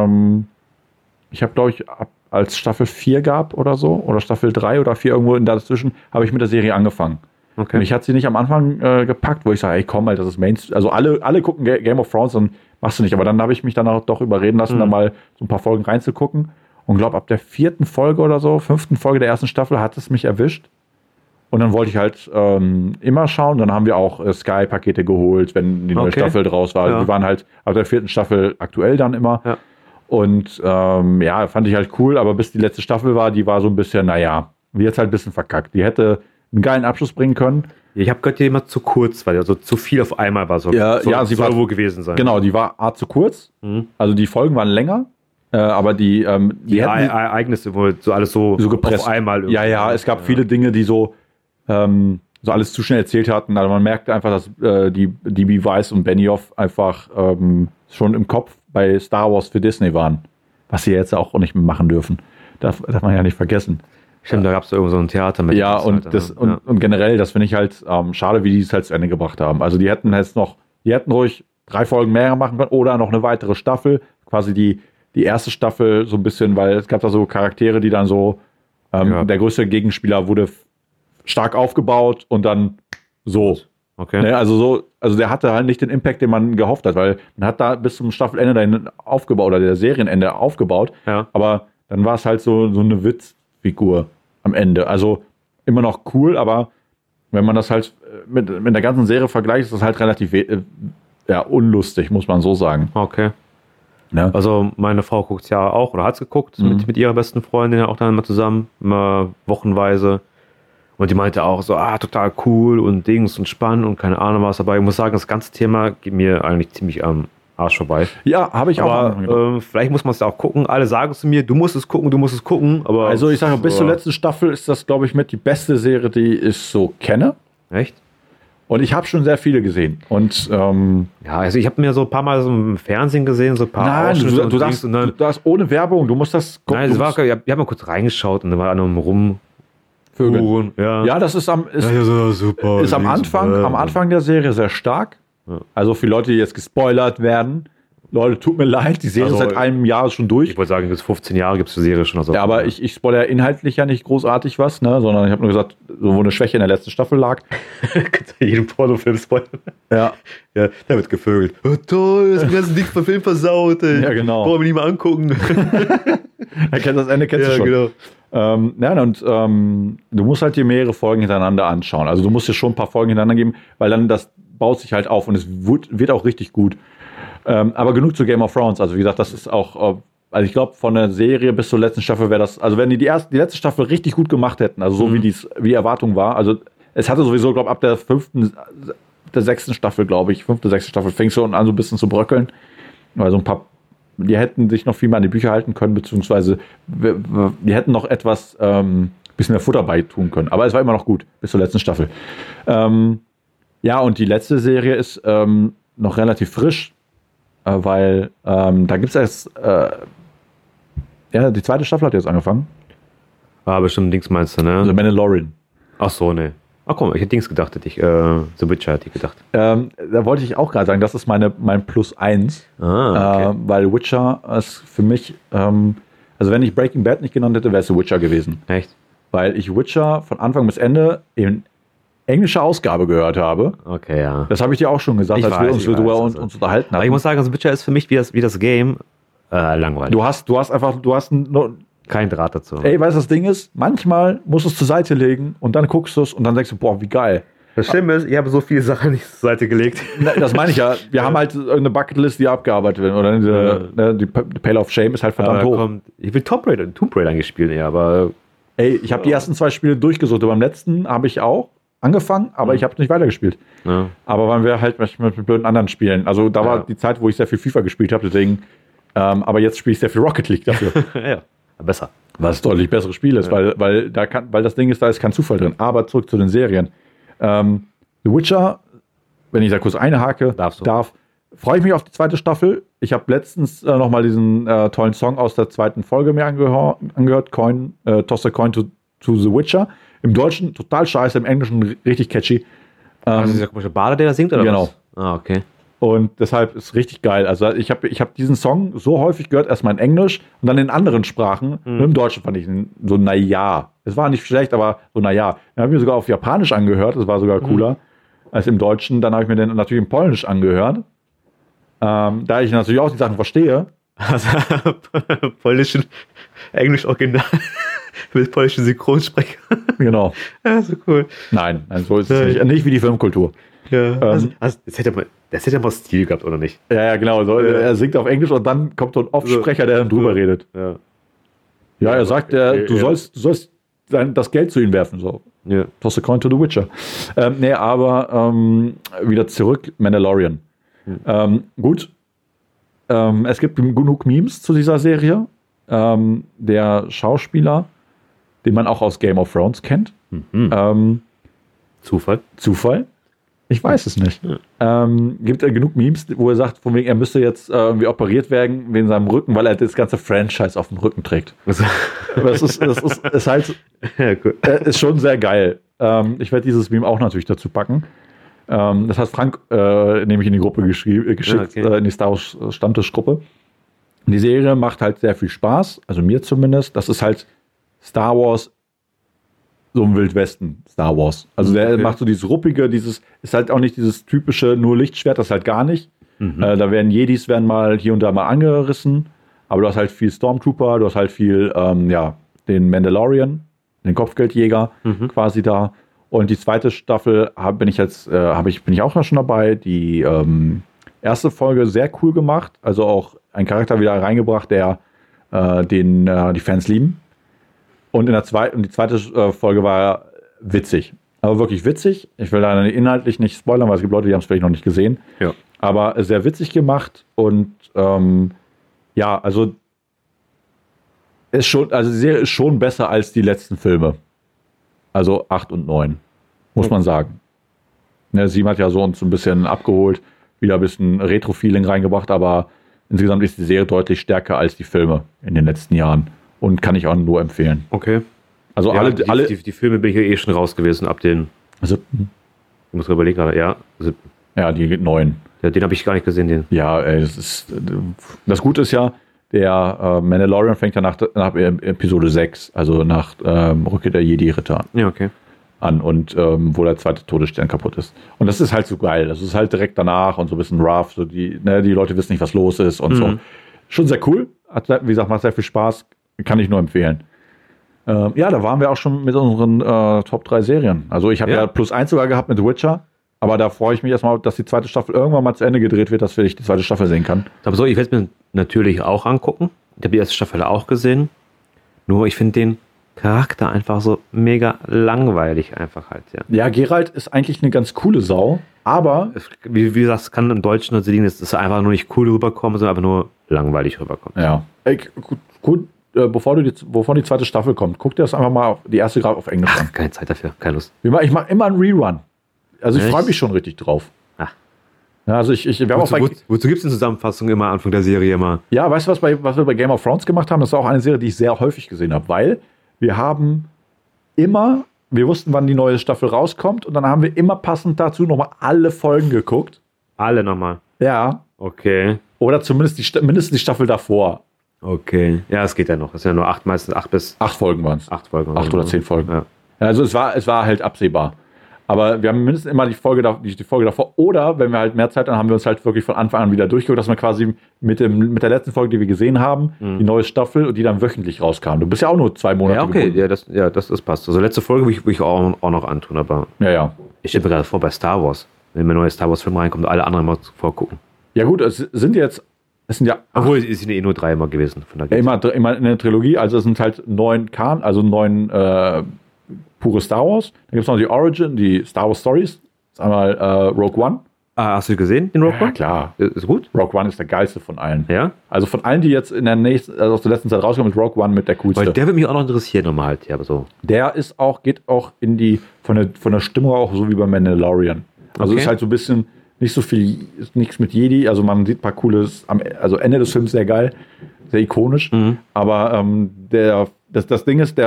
habe, glaube ich, als Staffel 4 gab oder so, oder Staffel 3 oder 4 irgendwo dazwischen, habe ich mit der Serie angefangen. Okay. Mich hat sie nicht am Anfang gepackt, wo ich sage, ey komm, das ist Mainstream. Also alle gucken Game of Thrones und machst du nicht. Aber dann habe ich mich dann auch doch überreden lassen, da mal so ein paar Folgen reinzugucken. Und glaube, ab der 4. Folge oder so, 5. Folge der ersten Staffel hat es mich erwischt. Und dann wollte ich halt immer schauen. Dann haben wir auch Sky-Pakete geholt, wenn die neue Staffel draus war. Ja. Die waren halt ab der 4. Staffel aktuell dann immer. Ja. Und fand ich halt cool. Aber bis die letzte Staffel war, die war so ein bisschen, die hat halt ein bisschen verkackt. Die hätte einen geilen Abschluss bringen können. Ich habe gehört, die immer zu kurz, weil also zu viel auf einmal war. Sie war wohl gewesen sein. Genau, die war zu kurz. Also die Folgen waren länger, aber die Ereignisse wohl so alles so gepresst. Auf einmal. Ja, es gab viele Dinge, die so alles zu schnell erzählt hatten. Also man merkte einfach, dass die D.B. Weiss und Benioff einfach schon im Kopf bei Star Wars für Disney waren. Was sie jetzt auch nicht mehr machen dürfen. Darf man ja nicht vergessen. Stimmt, da gab es irgendwo so ein Theater mit. Ja, und generell, das finde ich halt schade, wie die es halt zu Ende gebracht haben. Also die hätten ruhig 3 Folgen mehr machen können oder noch eine weitere Staffel. Quasi die erste Staffel so ein bisschen, weil es gab da so Charaktere, die dann so, der größte Gegenspieler wurde stark aufgebaut und dann so. Okay. Ne, also der hatte halt nicht den Impact, den man gehofft hat, weil man hat da bis zum Staffelende dann aufgebaut oder der Serienende aufgebaut. Ja. Aber dann war es halt so eine Witzfigur am Ende. Also immer noch cool, aber wenn man das halt mit der ganzen Serie vergleicht, ist das halt relativ unlustig, muss man so sagen. Okay. Ja. Also meine Frau guckt es ja auch oder hat es geguckt mit ihrer besten Freundin auch dann mal zusammen, immer wochenweise. Und die meinte auch so, total cool und Dings und spannend und keine Ahnung was. Aber ich muss sagen, das ganze Thema geht mir eigentlich ziemlich am Arsch vorbei. Ja, habe ich auch. Aber vielleicht muss man es ja auch gucken. Alle sagen zu mir, du musst es gucken. Aber also ich sage, bis zur letzten Staffel ist das, glaube ich, mit die beste Serie, die ich so kenne. Echt? Und ich habe schon sehr viele gesehen. Und also ich habe mir so ein paar Mal so im Fernsehen gesehen, so ein paar Ausschnitte. Du darfst ohne Werbung, du musst das gucken. Nein, wir haben mal kurz reingeschaut und da war einer rum. Vögeln. Ja, das ist am Anfang der Serie sehr stark. Ja. Also für Leute, die jetzt gespoilert werden, Leute, tut mir leid, die Serie ist seit einem Jahr schon durch. Ich wollte sagen, bis 15 Jahre gibt es die Serie schon. Also ja, aber ich spoilere inhaltlich ja nicht großartig was, ne, sondern ich habe nur gesagt, so wo eine Schwäche in der letzten Staffel lag. Jeden Pornofilm spoilern. Ja. Ja, da wird gevögelt. Oh toll, das ganze Ding vom Film versaut, ey. Ja, genau. Wollen wir nicht mal angucken. Das Ende kennst du schon. Genau. Du musst halt dir mehrere Folgen hintereinander anschauen. Also du musst dir schon ein paar Folgen hintereinander geben, weil dann das baut sich halt auf und es wird auch richtig gut. Aber genug zu Game of Thrones. Also wie gesagt, das ist auch, also ich glaube, von der Serie bis zur letzten Staffel wäre das, also wenn die letzte Staffel richtig gut gemacht hätten, also so wie die Erwartung war, also es hatte sowieso, glaube ich, ab der 6. Staffel, glaube ich, 5., 6. Staffel fing schon an, so ein bisschen zu bröckeln. Also ein paar, die hätten sich noch viel mehr an die Bücher halten können, beziehungsweise die hätten noch etwas, bisschen mehr Futter beitun können. Aber es war immer noch gut, bis zur letzten Staffel. Ja, und die letzte Serie ist noch relativ frisch, weil da gibt es erst, die zweite Staffel hat jetzt angefangen. Ah, bestimmt Dings meinst du, ne? Also Mandalorian. Ach so, ne. Ach komm, ich hätte Dings gedacht, The Witcher hätte ich gedacht. Da wollte ich auch gerade sagen, das ist mein Plus 1. Okay. Weil Witcher ist für mich, also wenn ich Breaking Bad nicht genannt hätte, wäre es The Witcher gewesen. Echt? Weil ich Witcher von Anfang bis Ende in englischer Ausgabe gehört habe. Okay, ja. Das habe ich dir auch schon gesagt, als wir uns darüber uns unterhalten haben. Aber ich muss sagen, The Witcher ist für mich wie das Game langweilig. Du hast Kein Draht dazu. Ey, weißt du, das Ding ist, manchmal musst du es zur Seite legen und dann guckst du es und dann denkst du, boah, wie geil. Das Schlimme ist, ich habe so viele Sachen nicht zur Seite gelegt. Das meine ich ja. Wir haben halt irgendeine Bucketlist, die abgearbeitet wird. Oder die Pale of Shame ist halt verdammt hoch. Ich will Tomb Raider gespielt, eher, aber... Ey, ich habe die ersten 2 Spiele durchgesucht. Beim letzten habe ich auch angefangen, aber ich habe nicht weitergespielt. Ja. Aber waren wir halt mit blöden anderen Spielen. Also da war die Zeit, wo ich sehr viel FIFA gespielt habe, deswegen. Aber jetzt spiele ich sehr viel Rocket League dafür. Ja, besser. Was deutlich besseres Spiel ist, weil das Ding ist, da ist kein Zufall drin. Aber zurück zu den Serien. The Witcher, wenn ich da kurz einhake, freue ich mich auf die zweite Staffel. Ich habe letztens nochmal diesen tollen Song aus der zweiten Folge mir angehört, Toss a Coin to the Witcher. Im Deutschen total scheiße, im Englischen richtig catchy. Also dieser komische Bade, der da singt, oder genau. was? Ah, okay. Und deshalb ist es richtig geil. Also ich hab diesen Song so häufig gehört, erstmal in Englisch und dann in anderen Sprachen. Und im Deutschen fand ich ihn so, naja. Es war nicht schlecht, aber so, naja. Dann habe ich mir sogar auf Japanisch angehört, das war sogar cooler als im Deutschen. Dann habe ich mir den natürlich in Polnisch angehört. Da ich natürlich auch die Sachen verstehe. Also polnischen, Englisch Original mit polnischen Synchronsprecher. Genau. Ja, so cool. Nein, so ist es nicht wie die Filmkultur. Ja. Das hätte mal Stil gehabt, oder nicht? Ja, genau. So, er singt auf Englisch und dann kommt so ein Offsprecher, der dann drüber redet. Ja. Ja, er sagt, du sollst das Geld zu ihm werfen. So. Ja. Toss a coin to the Witcher. Aber wieder zurück, Mandalorian. Gut. Es gibt genug Memes zu dieser Serie. Der Schauspieler, den man auch aus Game of Thrones kennt. Zufall? Ich weiß es nicht. Gibt Genug Memes, wo er sagt, von wegen, er müsste jetzt irgendwie operiert werden wegen seinem Rücken, weil er das ganze Franchise auf dem Rücken trägt. Das ist halt ja, cool. Ist schon sehr geil. Ich werde dieses Meme auch natürlich dazu packen. Das hat Frank nämlich in die Gruppe geschickt, in die Star Wars Stammtischgruppe. Die Serie macht halt sehr viel Spaß, also mir zumindest. Das ist halt Star Wars, so ein Wildwesten Star Wars. Also der macht so dieses Ruppige, ist halt auch nicht dieses typische nur Lichtschwert, das halt gar nicht. Da werden Jedis mal hier und da mal angerissen, aber du hast halt viel Stormtrooper, du hast halt viel, den Mandalorian, den Kopfgeldjäger quasi da. Und die zweite Staffel bin ich auch schon dabei. Die erste Folge sehr cool gemacht, also auch einen Charakter wieder reingebracht, der die Fans lieben. Und die zweite Folge war also wirklich witzig. Ich will leider inhaltlich nicht spoilern, weil es gibt Leute, die haben es vielleicht noch nicht gesehen. Ja. Aber sehr witzig gemacht und also die Serie ist schon besser als die letzten Filme. Also 8 und 9, muss man sagen. 7 hat ja so uns ein bisschen abgeholt, wieder ein bisschen Retro-Feeling reingebracht, aber insgesamt ist die Serie deutlich stärker als die Filme in den letzten Jahren und kann ich auch nur empfehlen. Okay. Also ja, alle die Filme bin ich ja schon raus gewesen ab den 7. Ich muss überlegen gerade, 7. Ja, die 9. Ja, den habe ich gar nicht gesehen, den. Ja, das Gute ist ja, der Mandalorian fängt ja nach Episode 6, also nach Rückkehr der Jedi-Ritter Ja, okay. an und wo der zweite Todesstern kaputt ist. Und das ist halt so geil. Das ist halt direkt danach und so ein bisschen rough. So die Leute wissen nicht, was los ist und so. Schon sehr cool. Hat, wie gesagt, macht sehr viel Spaß. Kann ich nur empfehlen. Ja, da waren wir auch schon mit unseren Top 3 Serien. Also ich habe ja +1 sogar gehabt mit The Witcher. Aber da freue ich mich erstmal, dass die zweite Staffel irgendwann mal zu Ende gedreht wird, dass ich die zweite Staffel sehen kann. Aber so, ich werde es mir natürlich auch angucken. Ich habe die erste Staffel auch gesehen. Nur ich finde den Charakter einfach so mega langweilig einfach halt, ja. Ja, Geralt ist eigentlich eine ganz coole Sau, aber... Wie gesagt, es kann im Deutschen nur so liegen, dass es einfach nur nicht cool rüberkommt, sondern einfach nur langweilig rüberkommt. Ja. Gut, bevor die zweite Staffel kommt, guck dir das einfach mal die erste gerade auf Englisch an. Keine Zeit dafür, keine Lust. Ich mache immer einen Rerun. Also ich freue mich schon richtig drauf. Ach. Ja, also wozu gibt es eine Zusammenfassung immer Anfang der Serie immer? Ja, weißt du, was wir bei Game of Thrones gemacht haben? Das war auch eine Serie, die ich sehr häufig gesehen habe, weil wir wussten, wann die neue Staffel rauskommt und dann haben wir immer passend dazu nochmal alle Folgen geguckt. Alle nochmal? Ja. Okay. Oder zumindest mindestens die Staffel davor. Okay. Ja, es geht ja noch. Es sind ja nur meistens 8 Folgen waren es. 8 Folgen. 8 oder 10 Folgen. Ja. Also es war halt absehbar. Aber wir haben mindestens immer die Folge davor. Oder, wenn wir halt mehr Zeit haben, haben wir uns halt wirklich von Anfang an wieder durchgeguckt, dass wir quasi mit der letzten Folge, die wir gesehen haben, die neue Staffel und die dann wöchentlich rauskam. Du bist ja auch nur 2 Monate gebunden. Das passt. Also letzte Folge will ich auch noch antun, aber ich stelle mir gerade vor, bei Star Wars, wenn mir ein neuer Star Wars Film reinkommt, alle anderen mal vorgucken. Ja gut, es sind ja... Obwohl, es sind nur 3 immer gewesen. Von der immer in der Trilogie, also es sind halt 9 pure Star Wars. Dann gibt es noch die Origin, die Star Wars Stories. Das ist einmal Rogue One. Hast du gesehen, den Rogue One? Ja, klar. Ist gut? Rogue One ist der geilste von allen. Ja? Also von allen, die jetzt aus der letzten Zeit rauskommen, ist Rogue One mit der coolste. Weil der würde mich auch noch interessieren nochmal halt. Ja, aber so. Der geht auch in die, von der Stimmung auch so wie bei Mandalorian. Also ist halt so ein bisschen, nicht so viel, ist nichts mit Jedi. Also man sieht ein paar cooles, also Ende des Films sehr geil, sehr ikonisch. Aber das Ding ist,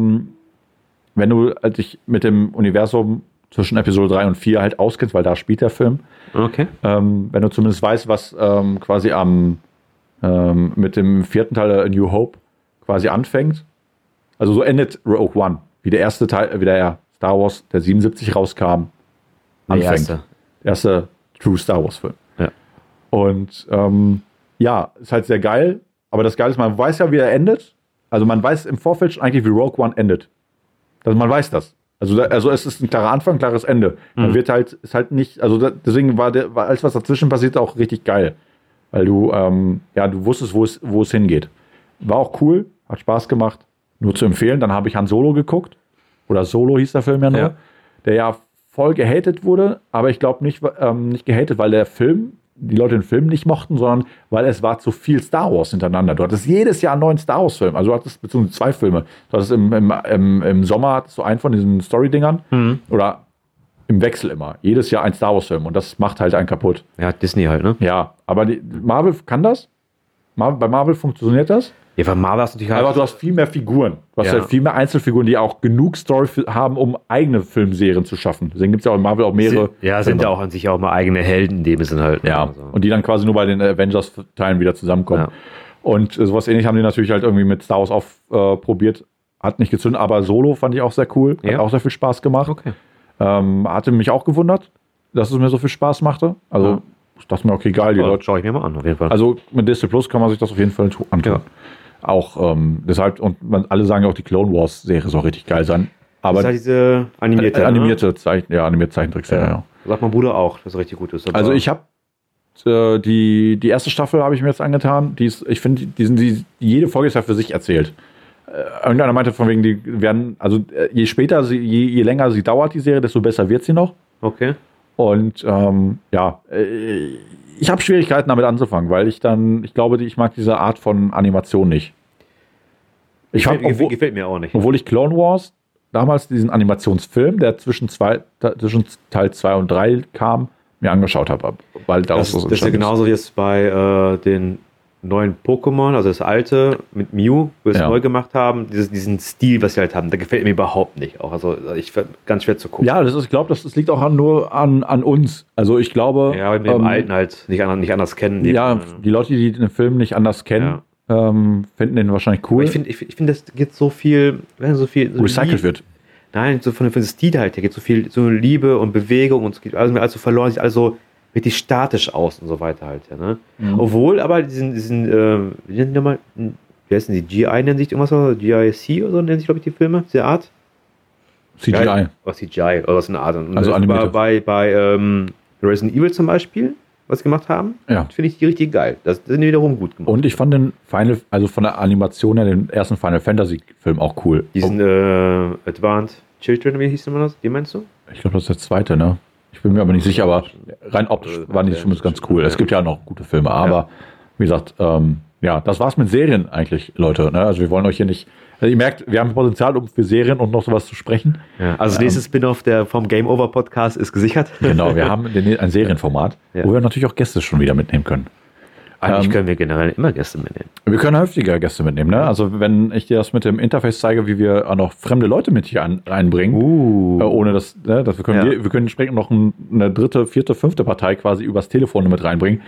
wenn du dich mit dem Universum zwischen Episode 3 und 4 halt auskennst, weil da spielt der Film. Okay. Wenn du zumindest weißt, was quasi mit dem 4. Teil A New Hope quasi anfängt. Also so endet Rogue One, wie der erste Teil, wie der Star Wars, der 77 rauskam, anfängt. Der erste True Star Wars Film. Ja. Und ist halt sehr geil. Aber das Geile ist, man weiß ja, wie er endet. Also man weiß im Vorfeld schon eigentlich, wie Rogue One endet. Also man weiß das. Also es ist ein klarer Anfang, klares Ende. Man ist halt nicht, also deswegen war alles, was dazwischen passiert, auch richtig geil. Weil du wusstest, wo es hingeht. War auch cool, hat Spaß gemacht, nur zu empfehlen. Dann habe ich Han Solo geguckt. Oder Solo hieß der Film ja nur. Ja. Der ja voll gehatet wurde, aber ich glaube nicht gehatet, weil die Leute den Film nicht mochten, sondern weil es war zu viel Star Wars hintereinander. Du hattest jedes Jahr einen neuen Star Wars Film. Also du hattest beziehungsweise 2 Filme. Du hattest im Sommer hattest du einen von diesen Story-Dingern oder im Wechsel immer. Jedes Jahr ein Star Wars Film und das macht halt einen kaputt. Ja, Disney halt, ne? Ja, aber Marvel kann das. Bei Marvel funktioniert das. Ja, bei Marvel hast du natürlich halt... Aber du hast viel mehr Figuren. Du hast halt viel mehr Einzelfiguren, die auch genug Story haben, um eigene Filmserien zu schaffen. Deswegen gibt es ja auch in Marvel auch mehrere... sind ja auch an sich auch mal eigene Helden, in dem sind halt... Ja, also. Und die dann quasi nur bei den Avengers-Teilen wieder zusammenkommen. Ja. Und sowas ähnlich haben die natürlich halt irgendwie mit Star Wars probiert. Hat nicht gezündet, aber Solo fand ich auch sehr cool. Hat auch sehr viel Spaß gemacht. Okay. Hatte mich auch gewundert, dass es mir so viel Spaß machte. Also ich dachte mir, okay, geil. Die Leute schaue ich mir mal an, auf jeden Fall. Also mit Disney Plus kann man sich das auf jeden Fall antun. Ja. Auch deshalb, und alle sagen ja auch, die Clone Wars Serie soll richtig geil sein. Aber das ist halt diese animierte Zeichentrickserie. Ja. Sagt mein Bruder auch, dass es richtig gut ist. Also ich habe die erste Staffel habe ich mir jetzt angetan. Ich finde, jede Folge ist ja für sich erzählt. Irgendeiner meinte von wegen, die werden, also je später je länger sie dauert, die Serie, desto besser wird sie noch. Okay. Und ich habe Schwierigkeiten damit anzufangen, weil ich glaube, ich mag diese Art von Animation nicht. Gefällt mir auch nicht. Obwohl ich Clone Wars, damals diesen Animationsfilm, der zwischen Teil 2 und 3 kam, mir angeschaut habe. Weil das ist ja genauso wie es bei den neuen Pokémon, also das alte mit Mew, wo sie es neu gemacht haben, diesen Stil, was sie halt haben, der gefällt mir überhaupt nicht. Auch, also ich finde ganz schwer zu gucken. Ja, ich glaube, das liegt auch nur an uns. Also ich glaube... Ja, weil wir im Alten halt nicht anders kennen. Die Leute, die den Film nicht anders kennen, finden den wahrscheinlich cool. Aber ich finde, das geht so viel recycelt wird. Nein, so von dem Stil halt, da geht so viel so Liebe und Bewegung und es geht alles so verloren, sieht alles so richtig statisch aus und so weiter halt, ja, ne? Obwohl, aber diesen wie nennen die nochmal, wie heißen die, GI nennen sich irgendwas so, GIC oder so nennen sich, glaube ich, die Filme, diese Art? CGI. Oder CGI, oder so eine Art. Und also animiert. Bei Resident Evil zum Beispiel, was sie gemacht haben, finde ich die richtig geil. Das sind die wiederum gut gemacht. Und ich fand den also von der Animation her, den ersten Final Fantasy Film auch cool. Diesen Advanced Children, wie hieß denn das? Die meinst du? Ich glaube, das ist der zweite, ne? Ich bin mir aber nicht sicher, aber rein optisch waren die schon ganz cool. Es gibt ja noch gute Filme, aber wie gesagt, das war's mit Serien eigentlich, Leute. Ne? Also wir wollen euch hier nicht... Also ihr merkt, wir haben Potenzial, um für Serien und noch sowas zu sprechen. Ja, also das nächste Spin-off vom Game Over Podcast ist gesichert. Genau, wir haben ein Serienformat, wo wir natürlich auch Gäste schon wieder mitnehmen können. Eigentlich können wir generell immer Gäste mitnehmen. Wir können häufiger Gäste mitnehmen, ne? Also wenn ich dir das mit dem Interface zeige, wie wir auch noch fremde Leute mit hier reinbringen, ohne dass wir können, wir können entsprechend noch eine dritte, vierte, fünfte Partei quasi übers Telefon mit reinbringen,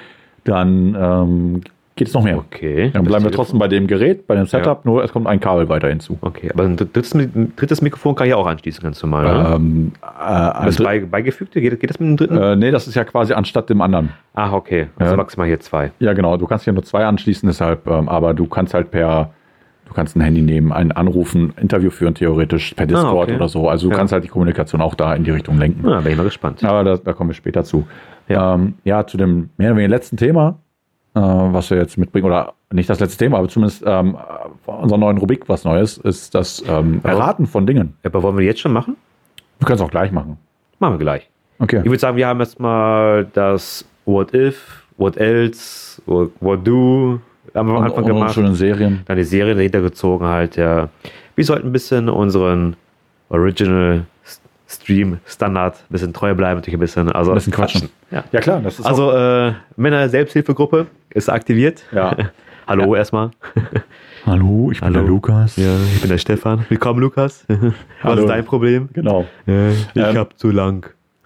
dann geht es noch mehr. Okay. Dann bleiben wir trotzdem bei dem Gerät, bei dem Setup, nur es kommt ein Kabel weiter hinzu. Okay, aber ein drittes Mikrofon kann ich auch anschließen, ganz normal, oder? Das beigefügte, geht das mit dem dritten? Nee, das ist ja quasi anstatt dem anderen. Ach, okay. Also maximal hier 2. Ja, genau. Du kannst hier nur 2 anschließen, deshalb, aber du kannst halt du kannst ein Handy nehmen, einen anrufen, Interview führen, theoretisch per Discord oder so. Also du kannst halt die Kommunikation auch da in die Richtung lenken. Ja, bin ich mal gespannt. Aber da kommen wir später zu. Ja, zu dem mehr oder weniger letzten Thema, was wir jetzt mitbringen, oder nicht das letzte Thema, aber zumindest unserer neuen Rubrik was Neues, ist das Erraten von Dingen. Aber wollen wir jetzt schon machen? Wir können es auch gleich machen. Machen wir gleich. Okay. Ich würde sagen, wir haben erstmal das What If, What Else, What Do haben wir am Anfang gemacht. Schon in Serien. Dann die Serie dahinter gezogen halt, ja. Wir sollten ein bisschen unseren Original Stream Standard ein bisschen treu bleiben, natürlich ein bisschen quatschen. Ja klar. Das ist Männer Selbsthilfegruppe ist aktiviert. Ja. Hallo erstmal. Hallo, ich bin der Lukas. Ja, ich bin der Stefan. Willkommen, Lukas. Was ist dein Problem? Genau. Ich hab zu lang.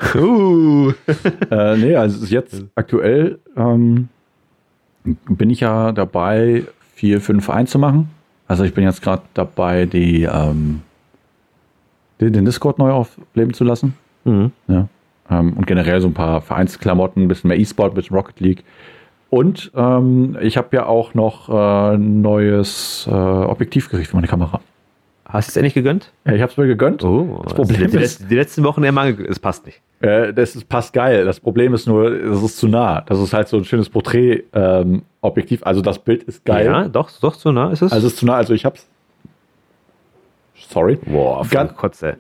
Also jetzt aktuell bin ich ja dabei, 4-5-1 zu machen. Also ich bin jetzt gerade dabei, den Discord neu aufleben zu lassen. Mhm. Ja. Und generell so ein paar Vereinsklamotten, ein bisschen mehr E-Sport, ein bisschen Rocket League. Und ich habe ja auch noch ein neues Objektiv gekriegt für meine Kamera. Hast du es endlich gegönnt? Ja, ich habe es mir gegönnt. Das Problem ist, die letzten Wochen es passt nicht. Passt geil. Das Problem ist nur, es ist zu nah. Das ist halt so ein schönes Porträt-Objektiv. Also das Bild ist geil. Ja, doch zu nah ist es. Also es ist zu nah. Also ich hab's. Sorry. Boah, Kotze.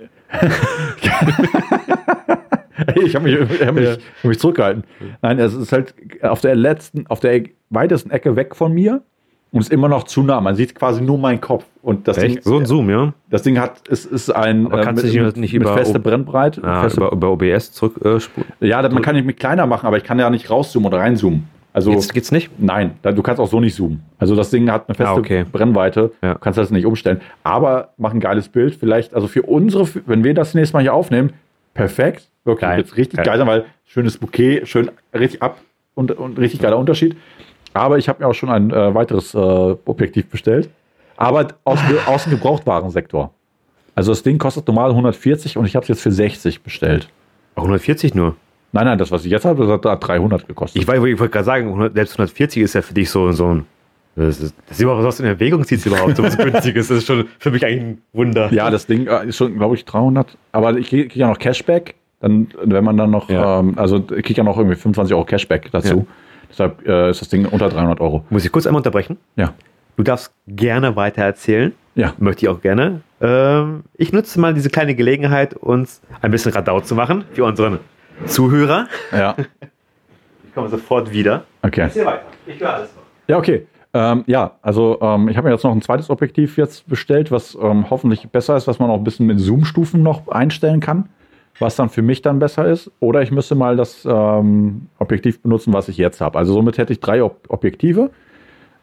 Ich habe mich zurückgehalten. Nein, es ist halt auf der weitesten Ecke weg von mir und ist immer noch zu nah. Man sieht quasi nur meinen Kopf. Und das Ding, so ein Zoom, ja? Das Ding ist ein aber kannst du nicht über feste Brennbreite. Über OBS zurückspulen? Ja, man kann nicht mit kleiner machen, aber ich kann ja nicht rauszoomen oder reinzoomen. Also, jetzt geht's nicht? Nein, du kannst auch so nicht zoomen. Also das Ding hat eine feste Brennweite, du kannst das nicht umstellen. Aber mach ein geiles Bild, vielleicht, also wenn wir das nächste Mal hier aufnehmen, perfekt, wirklich, jetzt richtig geil sein, weil schönes Bouquet, schön richtig und richtig geiler Unterschied. Aber ich habe mir auch schon ein weiteres Objektiv bestellt, aber aus dem Gebrauchtwarensektor. Also das Ding kostet normal 140 und ich habe es jetzt für 60 bestellt. 140 nur? Nein, das, was ich jetzt habe, das hat 300 gekostet. Ich wollte gerade sagen, selbst 140 ist ja für dich so ein... Das ist überhaupt, was in Erwägung zieht, überhaupt so was Günstiges. Das ist schon für mich eigentlich ein Wunder. Ja, das Ding ist schon, glaube ich, 300. Aber ich kriege ja noch Cashback. Dann, wenn man dann noch, ich kriege ja noch irgendwie 25 Euro Cashback dazu. Ja. Deshalb ist das Ding unter 300 Euro. Muss ich kurz einmal unterbrechen? Ja. Du darfst gerne weiter erzählen. Ja. Möchte ich auch gerne. Ich nutze mal diese kleine Gelegenheit, uns ein bisschen Radau zu machen für unseren Zuhörer. Ja. Ich komme sofort wieder. Okay. Erzähl weiter. Ich höre alles noch. Ja, okay. Ich habe mir jetzt noch ein zweites Objektiv jetzt bestellt, was hoffentlich besser ist, was man auch ein bisschen mit Zoom-Stufen noch einstellen kann, was dann für mich dann besser ist. Oder ich müsste mal das Objektiv benutzen, was ich jetzt habe. Also somit hätte ich 3 Objektive.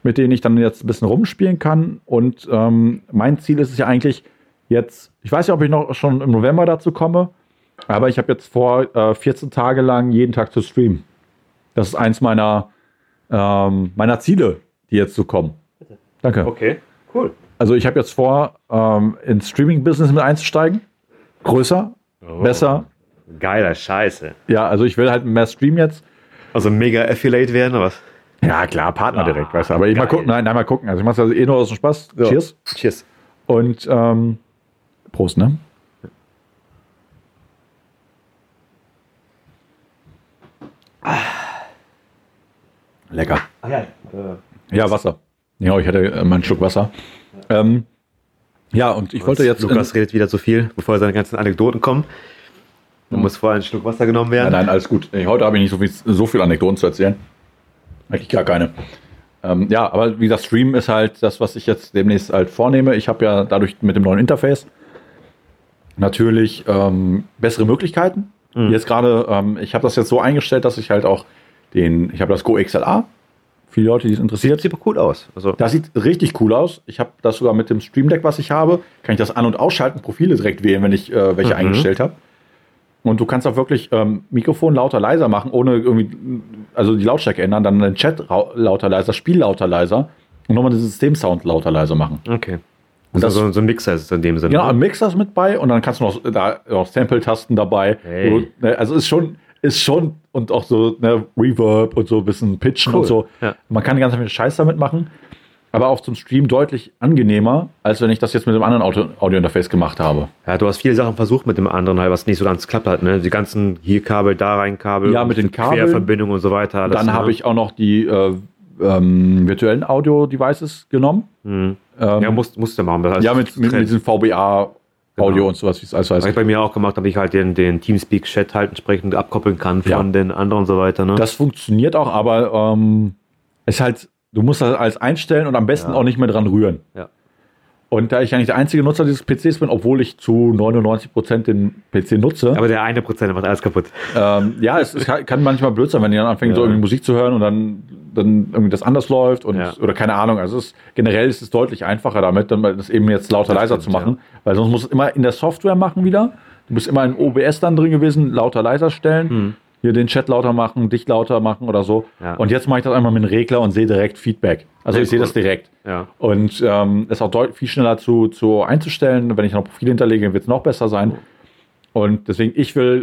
mit denen ich dann jetzt ein bisschen rumspielen kann. Und mein Ziel ist es ja eigentlich jetzt, ich weiß ja, ob ich noch schon im November dazu komme, aber ich habe jetzt vor, 14 Tage lang jeden Tag zu streamen. Das ist eins meiner Ziele, die jetzt so kommen. Danke. Okay, cool. Also ich habe jetzt vor, ins Streaming-Business mit einzusteigen. Größer, besser. Geiler Scheiße. Ja, also ich will halt mehr streamen jetzt. Also mega Affiliate werden, oder was? Ja, klar, Partner direkt, weißt du. Aber ich mal gucken, mal gucken. Also ich mache es also nur aus dem Spaß. So. Cheers. Cheers. Und Prost, ne? Lecker. Ah ja. Ja, Wasser. Ja, ich hatte mal einen Schluck Wasser. Ja, und ich wollte jetzt... Lukas redet wieder zu viel, bevor seine ganzen Anekdoten kommen. Da muss vorher ein Schluck Wasser genommen werden. Nein, alles gut. Heute habe ich nicht so viel Anekdoten zu erzählen. Eigentlich gar keine. Ja, aber wie gesagt, Stream ist halt das, was ich jetzt demnächst halt vornehme. Ich habe ja dadurch mit dem neuen Interface natürlich bessere Möglichkeiten. Jetzt gerade, ich habe das jetzt so eingestellt, dass ich halt auch ich habe das Go XLR. Viele Leute, die es interessiert. Sieht cool aus. Also. Das sieht richtig cool aus. Ich habe das sogar mit dem Stream Deck, was ich habe, kann ich das an- und ausschalten, Profile direkt wählen, wenn ich welche eingestellt habe. Und du kannst auch wirklich Mikrofon lauter, leiser machen, ohne irgendwie, also die Lautstärke ändern, dann den Chat lauter, leiser, Spiel lauter, leiser und nochmal den Systemsound lauter, leiser machen. Okay. Und das so ein Mixer ist es in dem Sinne. Genau, ein Mixer ist mit bei und dann kannst du noch Sample-Tasten dabei. Hey. Also ist schon und auch so Reverb und so ein bisschen Pitchen und so. Ja. Man kann ganz viel Scheiß damit machen, aber auch zum Stream deutlich angenehmer, als wenn ich das jetzt mit dem anderen Audio-Interface gemacht habe. Ja, du hast viele Sachen versucht mit dem anderen, halt, was nicht so ganz klappt hat. Ne? Die ganzen hier Kabel, da rein Kabel, ja, mit den Kabeln, Querverbindungen und so weiter. Dann habe ich auch noch die virtuellen Audio-Devices genommen. Ja, musst du machen. Das heißt, ja, mit diesem VBA-Audio und sowas, wie es alles heißt. Was ich bei mir auch gemacht habe, ich halt den Teamspeak-Chat halt entsprechend abkoppeln kann von den anderen und so weiter. Ne? Das funktioniert auch, aber ist halt, du musst das alles einstellen und am besten auch nicht mehr dran rühren. Ja. Und da ich eigentlich der einzige Nutzer dieses PCs bin, obwohl ich zu 99% den PC nutze. Aber der 1% macht alles kaputt. Ja, es kann manchmal blöd sein, wenn die dann anfängt, so irgendwie Musik zu hören und dann irgendwie das anders läuft oder keine Ahnung. Also generell ist es deutlich einfacher damit, dann das eben jetzt lauter, leiser zu machen, weil sonst musst du es immer in der Software machen wieder. Du bist immer in OBS dann drin gewesen, lauter, leiser stellen. Hier den Chat lauter machen, dich lauter machen oder so. Ja. Und jetzt mache ich das einmal mit dem Regler und sehe direkt Feedback. Also ich sehe das direkt. Ja. Und ist auch viel schneller zu einzustellen. Wenn ich noch Profile hinterlege, wird es noch besser sein. Und deswegen, ich will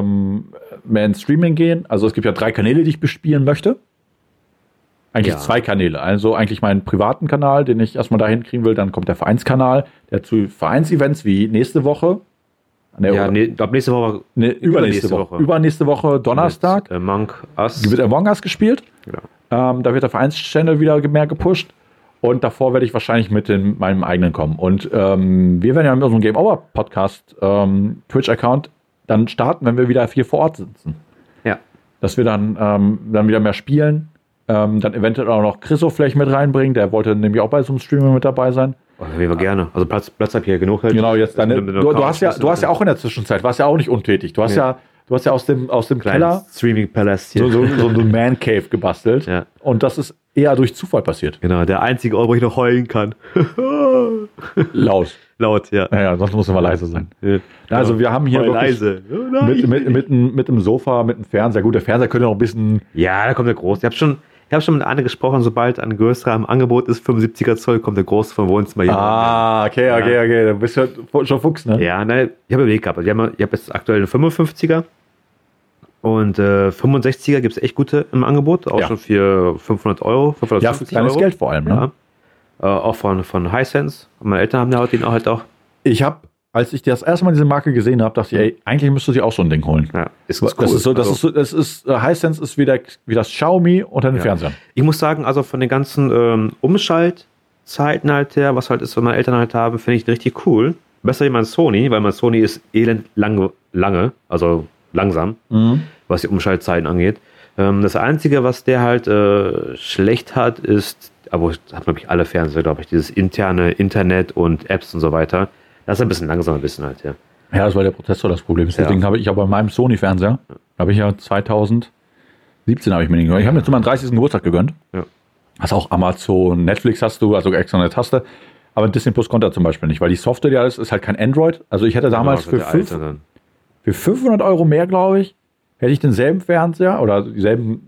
mehr ins Streaming gehen. Also es gibt ja 3 Kanäle, die ich bespielen möchte. Eigentlich 2 Kanäle. Also eigentlich meinen privaten Kanal, den ich erstmal dahin kriegen will. Dann kommt der Vereinskanal, der zu Vereinsevents wie nächste Woche. Ab nächste Woche. Übernächste Woche. Übernächste Woche Donnerstag. Among Us. Wird Among Us gespielt. Ja. Da wird der Vereinschannel wieder mehr gepusht. Und davor werde ich wahrscheinlich mit meinem eigenen kommen. Und wir werden ja mit unserem Game Over Podcast Twitch-Account dann starten, wenn wir wieder hier vor Ort sitzen. Ja. Dass wir dann wieder mehr spielen. Dann eventuell auch noch Chriso vielleicht mit reinbringen. Der wollte nämlich auch bei so einem Streaming mit dabei sein. Wir gerne. Also Platz habt hier genug. Halt. Genau, jetzt du hast ja auch in der Zwischenzeit, warst ja auch nicht untätig. Du hast ja aus dem Keller Streaming Palace hier. so ein Man Cave gebastelt. Ja. Und das ist eher durch Zufall passiert. Genau, der einzige Ort, wo ich noch heulen kann. Laut, ja. Naja, sonst muss man leise sein. Ja. Also wir haben hier leise. mit dem Sofa, mit dem Fernseher. Gut, der Fernseher könnte noch ein bisschen... Ja, da kommt der Groß. Ich habe schon mit Anne gesprochen, sobald ein größerer im Angebot ist, 75er Zoll, kommt der Groß vom Wohnzimmer hier. Okay. Da bist du schon Fuchs, ne? Ja, ich habe überlegt gehabt. Ich habe jetzt aktuell eine 55er und 65er gibt es echt gute im Angebot, auch schon für 500 Euro, 550 Ja, für kleines Euro. Geld vor allem, ne? Ja. Auch von Hisense. Meine Eltern haben ja den auch halt auch. Als ich das erste Mal diese Marke gesehen habe, dachte ich, eigentlich müsstest du sie auch so ein Ding holen. Ja, ist cool. Hisense ist wie das Xiaomi unter den Fernsehern. Ich muss sagen, also von den ganzen Umschaltzeiten halt her, was halt ist, wenn meine Eltern halt haben, finde ich richtig cool. Besser wie mein Sony, weil mein Sony ist elend lange, also langsam, was die Umschaltzeiten angeht. Das Einzige, was der halt schlecht hat, ist, aber das hat glaube ich alle Fernseher, glaube ich, dieses interne Internet und Apps und so weiter. Das ist ein bisschen langsamer, halt, ja. Ja, das war der Prozessor das Problem. Deswegen habe ich aber bei meinem Sony-Fernseher, habe ich ja 2017 habe ich mir den gegönnt. Ich habe mir zu meinem 30. Geburtstag gegönnt. Ja. Hast auch Amazon, Netflix hast du, also extra eine Taste. Aber Disney Plus konnte er zum Beispiel nicht, weil die Software, die alles ist halt kein Android. Also ich hätte damals für 500 Euro mehr, glaube ich, hätte ich denselben Fernseher oder dieselben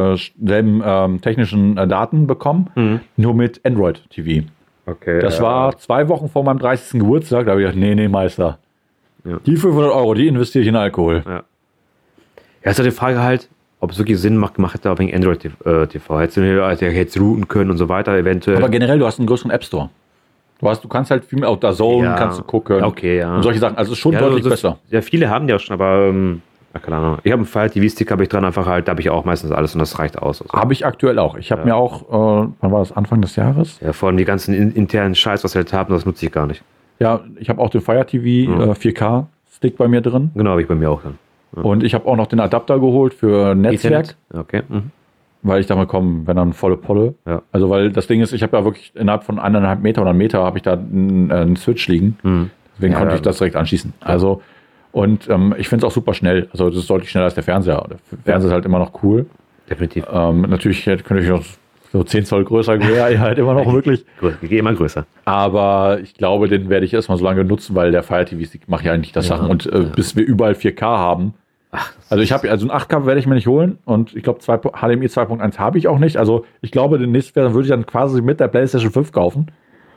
technischen Daten bekommen, nur mit Android TV. Okay. Das war 2 Wochen vor meinem 30. Geburtstag. Da habe ich gedacht, nee, Meister. Ja. Die 500 Euro, die investiere ich in Alkohol. Ja, ist ja die Frage halt, ob es wirklich Sinn gemacht hätte, wegen Android TV. Hättest du jetzt routen können und so weiter, eventuell. Aber generell, du hast einen größeren App Store. Du kannst halt viel mehr, auch DAZN kannst du gucken. Okay, ja. Und solche Sachen. Also es ist schon deutlich besser. Ja, viele haben die auch schon, aber keine Ahnung. Ich habe einen Fire TV-Stick, habe ich dran einfach halt, da habe ich auch meistens alles und das reicht aus. Also. Habe ich aktuell auch. Ich habe mir auch, wann war das, Anfang des Jahres? Ja, vor allem die ganzen internen Scheiß, was wir halt haben, das nutze ich gar nicht. Ja, ich habe auch den Fire TV 4K-Stick bei mir drin. Genau, habe ich bei mir auch dann. Ja. Und ich habe auch noch den Adapter geholt für Netzwerk. Okay. Weil ich damit komme, wenn dann volle Polle. Ja. Also weil das Ding ist, ich habe ja wirklich innerhalb von 1,5 Meter oder 1 Meter habe ich da einen Switch liegen. Deswegen konnte ich das direkt anschließen. Also und ich finde es auch super schnell. Also das ist deutlich schneller als der Fernseher. Der Fernseher ist halt immer noch cool. Definitiv. Natürlich könnte ich noch so 10 Zoll größer, wäre halt immer noch möglich. Geht immer größer. Aber ich glaube, den werde ich erstmal so lange nutzen, weil der Fire TV macht ja eigentlich das Sachen. Und bis wir überall 4K haben. Also ein 8K werde ich mir nicht holen. Und ich glaube, HDMI 2.1 habe ich auch nicht. Also ich glaube, den nächsten Version würde ich dann quasi mit der PlayStation 5 kaufen.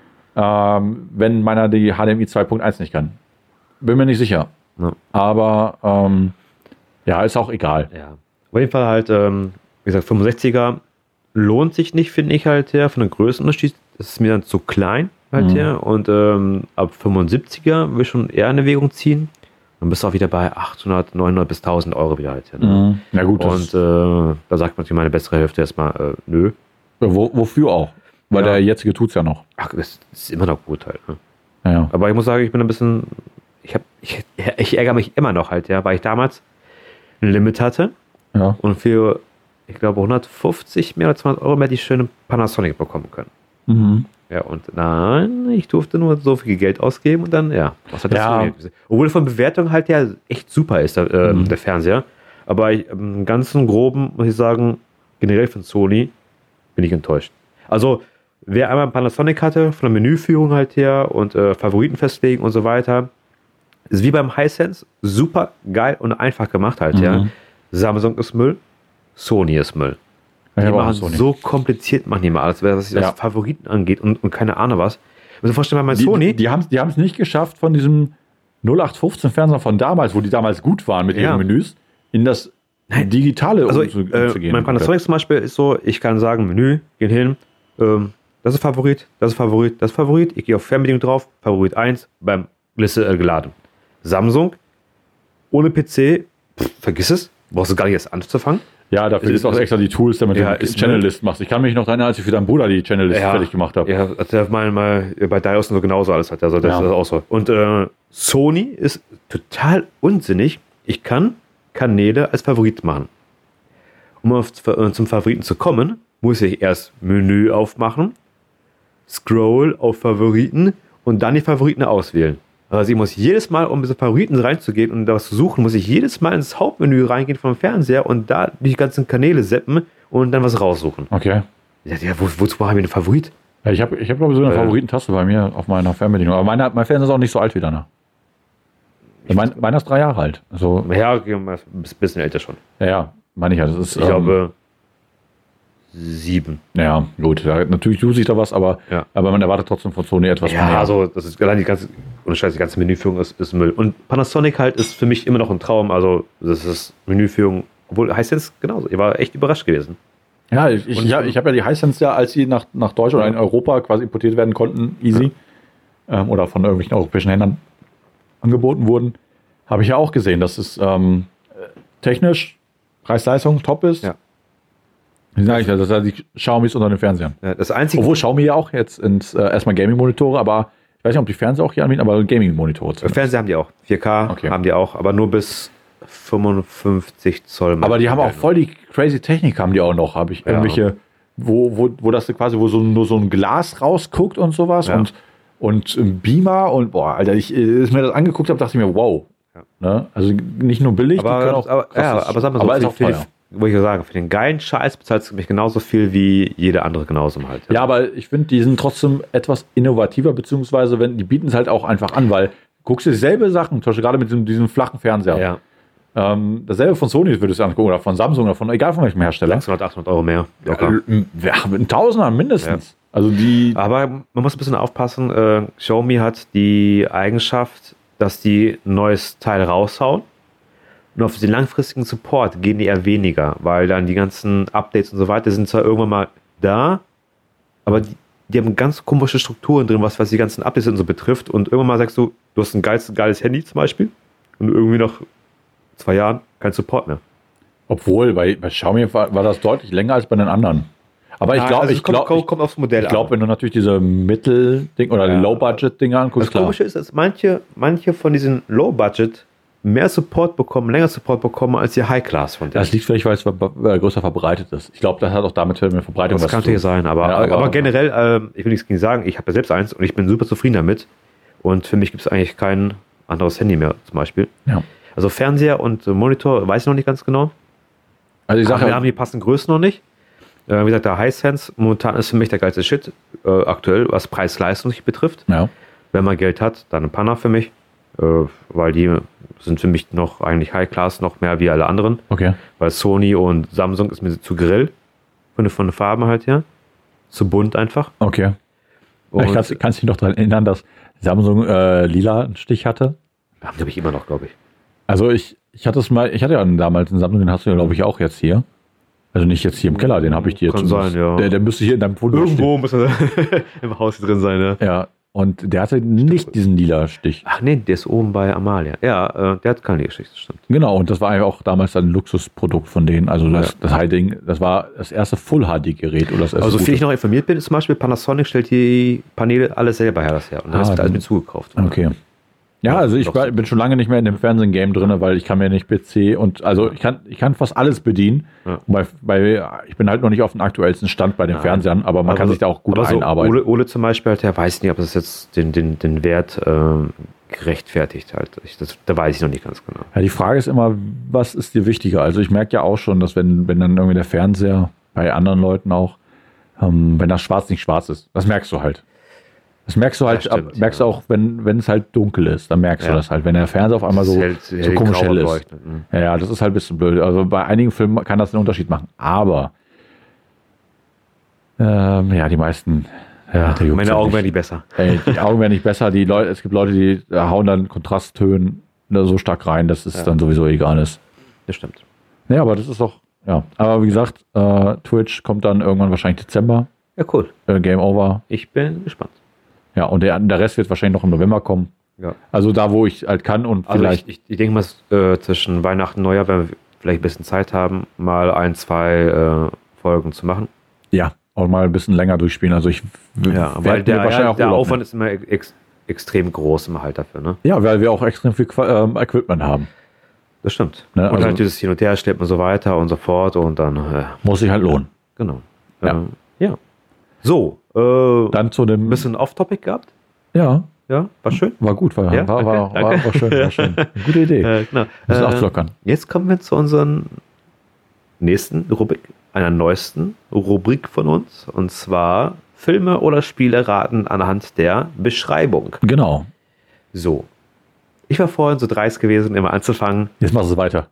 Wenn meiner die HDMI 2.1 nicht kann. Bin mir nicht sicher. Ja. Aber ist auch egal. Ja. Auf jeden Fall halt, wie gesagt, 65er lohnt sich nicht, finde ich halt her. Von der Größenunterschied ist es mir dann zu klein halt her. Und ab 75er will ich schon eher eine Erwägung ziehen. Dann bist du auch wieder bei 800, 900 bis 1000 Euro wieder halt her. Ne? Ja gut. Und da sagt man natürlich meine bessere Hälfte erstmal, nö. Wofür auch? Weil der jetzige tut's ja noch. Ach, das ist immer noch gut halt. Ne? Ja. Aber ich muss sagen, ich bin ein bisschen, ich ärgere mich immer noch halt, ja, weil ich damals ein Limit hatte. Ja. Und für, ich glaube, 150 mehr oder 200 Euro hätte ich schöne Panasonic bekommen können. Ja, und nein, ich durfte nur so viel Geld ausgeben und dann, was hat das für obwohl von Bewertung halt ja echt super ist, der Fernseher. Aber im ganzen Groben, muss ich sagen, generell von Sony bin ich enttäuscht. Also, wer einmal Panasonic hatte, von der Menüführung halt her und Favoriten festlegen und so weiter, ist wie beim Hisense super geil und einfach gemacht halt, ja. Samsung ist Müll, Sony ist Müll. Die machen so kompliziert, machen die mal alles, was das Favoriten angeht und keine Ahnung was. Ich muss mir vorstellen, bei Sony. Die haben es nicht geschafft, von diesem 0815 Fernseher von damals, wo die damals gut waren mit ihren Menüs, in das Digitale umzugehen. Mein Panasonic zum Beispiel ist so, ich kann sagen, Menü, gehen hin, das ist Favorit, das ist Favorit, das ist Favorit. Ich gehe auf Fernbedienung drauf, Favorit 1, beim Liste geladen. Samsung, ohne PC, vergiss es, brauchst du gar nicht erst anzufangen. Ja, dafür gibt es auch extra die Tools, damit du Channel-List machst. Ich kann mich noch erinnern, als ich für deinen Bruder die Channel-List fertig gemacht habe. Ja, also mal bei Darius so genauso alles hat. Also das ist auch so. Und Sony ist total unsinnig. Ich kann Kanäle als Favorit machen. Um zum Favoriten zu kommen, muss ich erst Menü aufmachen, Scroll auf Favoriten und dann die Favoriten auswählen. Also ich muss jedes Mal, um diese Favoriten reinzugehen und da was zu suchen, muss ich jedes Mal ins Hauptmenü reingehen vom Fernseher und da die ganzen Kanäle zappen und dann was raussuchen. Okay. Ja, wozu habe ich einen Favorit? Ja, ich hab glaube ich, so eine Favoritentaste bei mir auf meiner Fernbedienung. Aber mein Fernseher ist auch nicht so alt wie deiner. Meiner ist 3 Jahre alt. Also, ja, ein bisschen älter schon. Ja, meine ich ja. Das ist, ich glaube 7. Ja, gut. Natürlich tut sich da was, aber man erwartet trotzdem von Sony etwas mehr. Ja, also das ist allein die ganze Menüführung ist Müll. Und Panasonic halt ist für mich immer noch ein Traum. Also das ist Menüführung, obwohl Hisense genauso. Ich war echt überrascht gewesen. Ja, ich habe ja die Hisense als sie nach Deutschland oder in Europa quasi importiert werden konnten, easy, oder von irgendwelchen europäischen Händlern angeboten wurden, habe ich ja auch gesehen, dass es technisch Preis-Leistung top ist. Ja. Das sind die Xiaomis unter den Fernsehern. Ja, das Einzige, obwohl Xiaomi ja auch jetzt erstmal Gaming-Monitore, aber ich weiß nicht, ob die Fernseher auch hier anbieten, aber Gaming-Monitore. Fernseher haben die auch. 4K haben die auch, aber nur bis 55 Zoll. Aber die haben auch voll die crazy Technik, haben die auch noch. Habe ich irgendwelche, wo das quasi, wo nur so ein Glas rausguckt und sowas und ein Beamer und boah, Alter, als ich mir das angeguckt habe, dachte ich mir, wow. Ja. Ne? Also nicht nur billig, aber, die können auch aber sag mal so, aber ist auch teuer. würde ich sagen, für den geilen Scheiß bezahlst du mich genauso viel wie jeder andere genauso halt. Ja, aber ich finde, die sind trotzdem etwas innovativer, beziehungsweise die bieten es halt auch einfach an, weil guckst du dieselbe Sachen, zum Beispiel gerade mit diesem flachen Fernseher. Ja. Dasselbe von Sony würdest du angucken, oder von Samsung, oder von egal von welchem Hersteller. 600, 800 Euro mehr. Ja, mit ein Tausender mindestens. Ja. Also aber man muss ein bisschen aufpassen. Xiaomi hat die Eigenschaft, dass die ein neues Teil raushauen. Und auf den langfristigen Support gehen die eher weniger, weil dann die ganzen Updates und so weiter sind zwar irgendwann mal da, aber die haben ganz komische Strukturen drin, was die ganzen Updates und so betrifft. Und irgendwann mal sagst du hast ein geiles Handy zum Beispiel und irgendwie nach 2 Jahren kein Support mehr. Obwohl, bei Xiaomi war das deutlich länger als bei den anderen. Aber ich glaube, kommt aufs Modell an. Ich glaube, wenn du natürlich diese Mittel-Ding oder die Low-Budget-Dinger anguckst, das Komische ist, dass manche von diesen Low-Budget mehr Support bekommen, länger Support bekommen als die High-Class von denen. Das liegt vielleicht, weil es größer verbreitet ist. Ich glaube, das hat auch damit mit Verbreitung das kann natürlich sein, aber generell, ich will nichts gegen sagen, ich habe ja selbst eins und ich bin super zufrieden damit. Und für mich gibt es eigentlich kein anderes Handy mehr zum Beispiel. Ja. Also Fernseher und Monitor weiß ich noch nicht ganz genau. Also ich sage, wir haben die passenden Größen noch nicht. Wie gesagt, der Hisense momentan ist für mich der geilste Shit aktuell, was Preis-Leistung sich betrifft. Ja. Wenn man Geld hat, dann ein Panna für mich, weil die sind für mich noch eigentlich High-Class noch mehr wie alle anderen. Okay. Weil Sony und Samsung ist mir zu grill, von den Farben halt her. Zu bunt einfach. Okay. Und ich kann mich noch daran erinnern, dass Samsung lila einen Stich hatte. Habe ich immer noch, glaube ich. Also ich hatte ja damals einen Samsung, den hast du ja, glaube ich, auch jetzt hier. Also nicht jetzt hier im Keller, den habe ich dir jetzt. Kann sein, ja. Der müsste hier in deinem Wohnzimmer irgendwo muss er im Haus drin sein, ja. Ja, und der hatte nicht diesen lila Stich. Ach nee, der ist oben bei Amalia. Ja, der hat keine Geschichte, stimmt. Genau, und das war ja auch damals ein Luxusprodukt von denen. Also das High-Ding, das war das erste Full-HD-Gerät. Also viel ich noch informiert bin, ist zum Beispiel Panasonic stellt die Paneele alles selber her. Und das wird alles mit zugekauft. Okay. Ja, also ich bin schon lange nicht mehr in dem Fernsehen-Game drin, weil ich kann mir nicht PC und also ich kann fast alles bedienen. Ja. Ich bin halt noch nicht auf dem aktuellsten Stand bei den Fernsehern, aber man kann sich da auch gut einarbeiten. Ole zum Beispiel, der weiß nicht, ob das jetzt den Wert gerechtfertigt halt. Da weiß ich noch nicht ganz genau. Ja, die Frage ist immer, was ist dir wichtiger? Also ich merke ja auch schon, dass wenn dann irgendwie der Fernseher bei anderen Leuten auch, wenn das Schwarz nicht schwarz ist, das merkst du halt. Das merkst du halt, du auch, wenn es halt dunkel ist, dann merkst du das halt, wenn der Fernseher auf einmal so komisch hell ist. Ja, das ist halt ein bisschen blöd. Also bei einigen Filmen kann das einen Unterschied machen. Aber die meisten. Meine Augen werden nicht besser. Die Augen werden nicht besser. Es gibt Leute, die hauen dann Kontrasttönen so stark rein, dass es dann sowieso egal ist. Das stimmt. Ja, aber das ist doch. Ja, aber wie gesagt, Twitch kommt dann irgendwann wahrscheinlich Dezember. Ja, cool. Game Over. Ich bin gespannt. Ja, und der Rest wird wahrscheinlich noch im November kommen. Ja. Also da, wo ich halt kann und vielleicht... Ich denke mal, zwischen Weihnachten und Neujahr, wenn wir vielleicht ein bisschen Zeit haben, mal 1, 2 Folgen zu machen. Ja, auch mal ein bisschen länger durchspielen. Also weil der Aufwand ist immer extrem groß immer halt dafür, ne? Ja, weil wir auch extrem viel Equipment haben. Das stimmt. Ne? Und halt dieses Hin und Her stellt man so weiter und so fort und dann... muss sich halt lohnen. Genau. Ja. So, dann zu dem... Ein bisschen Off-Topic gehabt? Ja. Ja, war schön? War gut, war schön. Gute Idee. Genau. Ein bisschen auflockern. Jetzt kommen wir zu unserer nächsten Rubrik, einer neuesten Rubrik von uns. Und zwar Filme oder Spiele raten anhand der Beschreibung. Genau. So. Ich war vorhin so dreist gewesen, immer anzufangen. Jetzt machst du es weiter.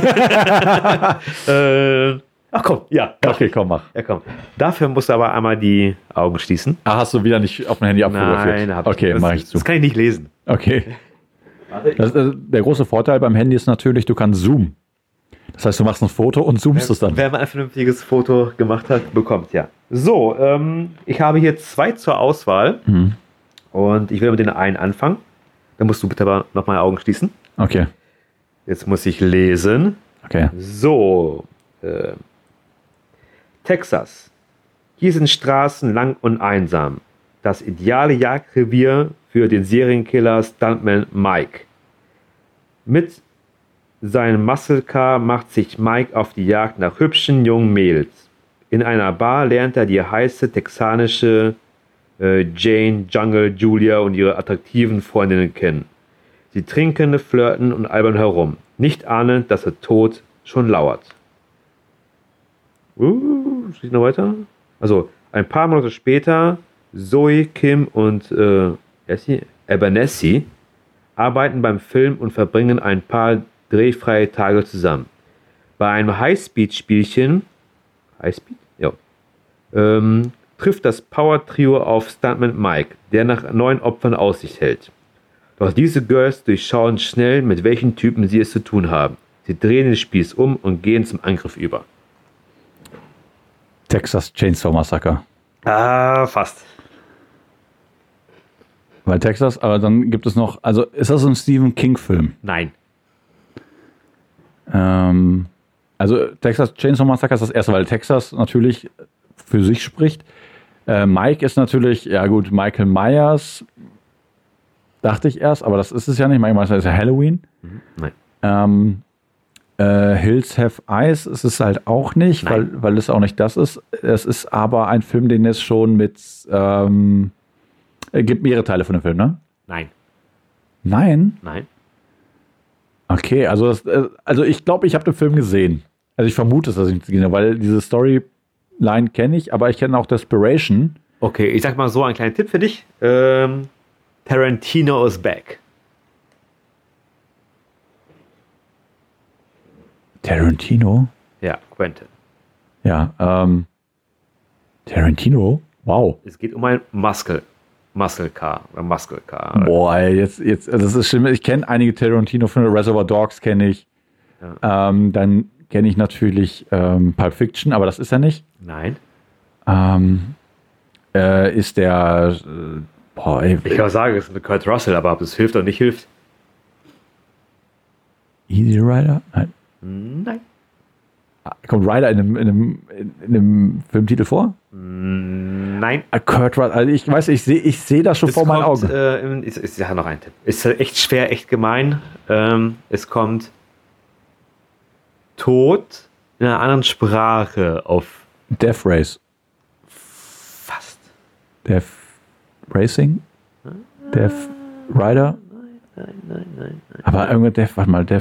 Ach komm, ja. Okay, komm, mach. Ja, komm. Dafür musst du aber einmal die Augen schließen. Hast du wieder nicht auf dem Handy abfotografiert? Nein, okay, mach ich zu. Das kann ich nicht lesen. Okay. Der große Vorteil beim Handy ist natürlich, du kannst zoomen. Das heißt, du machst ein Foto und zoomst es dann. Wer mal ein vernünftiges Foto gemacht hat, bekommt, ja. So, ich habe hier 2 zur Auswahl. Und ich will mit den einen anfangen. Dann musst du bitte aber noch meine Augen schließen. Okay. Jetzt muss ich lesen. Okay. So, Texas. Hier sind Straßen lang und einsam. Das ideale Jagdrevier für den Serienkiller Stuntman Mike. Mit seinem Muscle Car macht sich Mike auf die Jagd nach hübschen jungen Mädels. In einer Bar lernt er die heiße texanische Jane, Jungle, Julia und ihre attraktiven Freundinnen kennen. Sie trinken, flirten und albern herum, nicht ahnend, dass der Tod schon lauert. Steht noch weiter? Also, ein paar Monate später, Zoe, Kim und Abernathy arbeiten beim Film und verbringen ein paar drehfreie Tage zusammen. Bei einem Highspeed-Spielchen, Highspeed? Ja, trifft das Power-Trio auf Stuntman Mike, der nach 9 Opfern Aussicht hält. Doch diese Girls durchschauen schnell, mit welchen Typen sie es zu tun haben. Sie drehen den Spieß um und gehen zum Angriff über. Texas Chainsaw Massacre. Ah, fast. Weil Texas, aber dann gibt es noch, also ist das so ein Stephen King-Film? Nein. Also Texas Chainsaw Massacre ist das erste, weil Texas natürlich für sich spricht. Mike ist natürlich, ja gut, Michael Myers, dachte ich erst, aber das ist es ja nicht. Michael Myers ist ja Halloween. Nein. Hills Have Eyes ist es halt auch nicht, weil es auch nicht das ist. Es ist aber ein Film, den es schon mit, gibt mehrere Teile von dem Film, ne? Nein. Nein? Nein. Okay, also ich glaube, ich habe den Film gesehen. Also ich vermute es, dass ich ihn gesehen habe, weil diese Storyline kenne ich, aber ich kenne auch Desperation. Okay, ich sag mal so, ein kleiner Tipp für dich. Tarantino is back. Tarantino? Ja, Quentin. Ja, Tarantino? Wow. Es geht um ein Muscle Car. Boah, ey, jetzt, also das ist schlimm. Ich kenne einige Tarantino-Filme, Reservoir Dogs kenne ich. Ja. Dann kenne ich natürlich Pulp Fiction, aber das ist er nicht. Nein. Ist der, ey. Ich kann sagen, es ist mit Kurt Russell, aber ob es hilft oder nicht hilft. Easy Rider? Nein. Nein. Kommt Rider in einem Filmtitel vor? Nein. Kurt Russell, also ich weiß, ich sehe das schon vor meinen Augen. Ich habe noch einen Tipp. Ist echt schwer, echt gemein. Es kommt Tod in einer anderen Sprache auf. Death Race. Fast. Death Racing? Death Rider? Nein. Aber irgendwie Death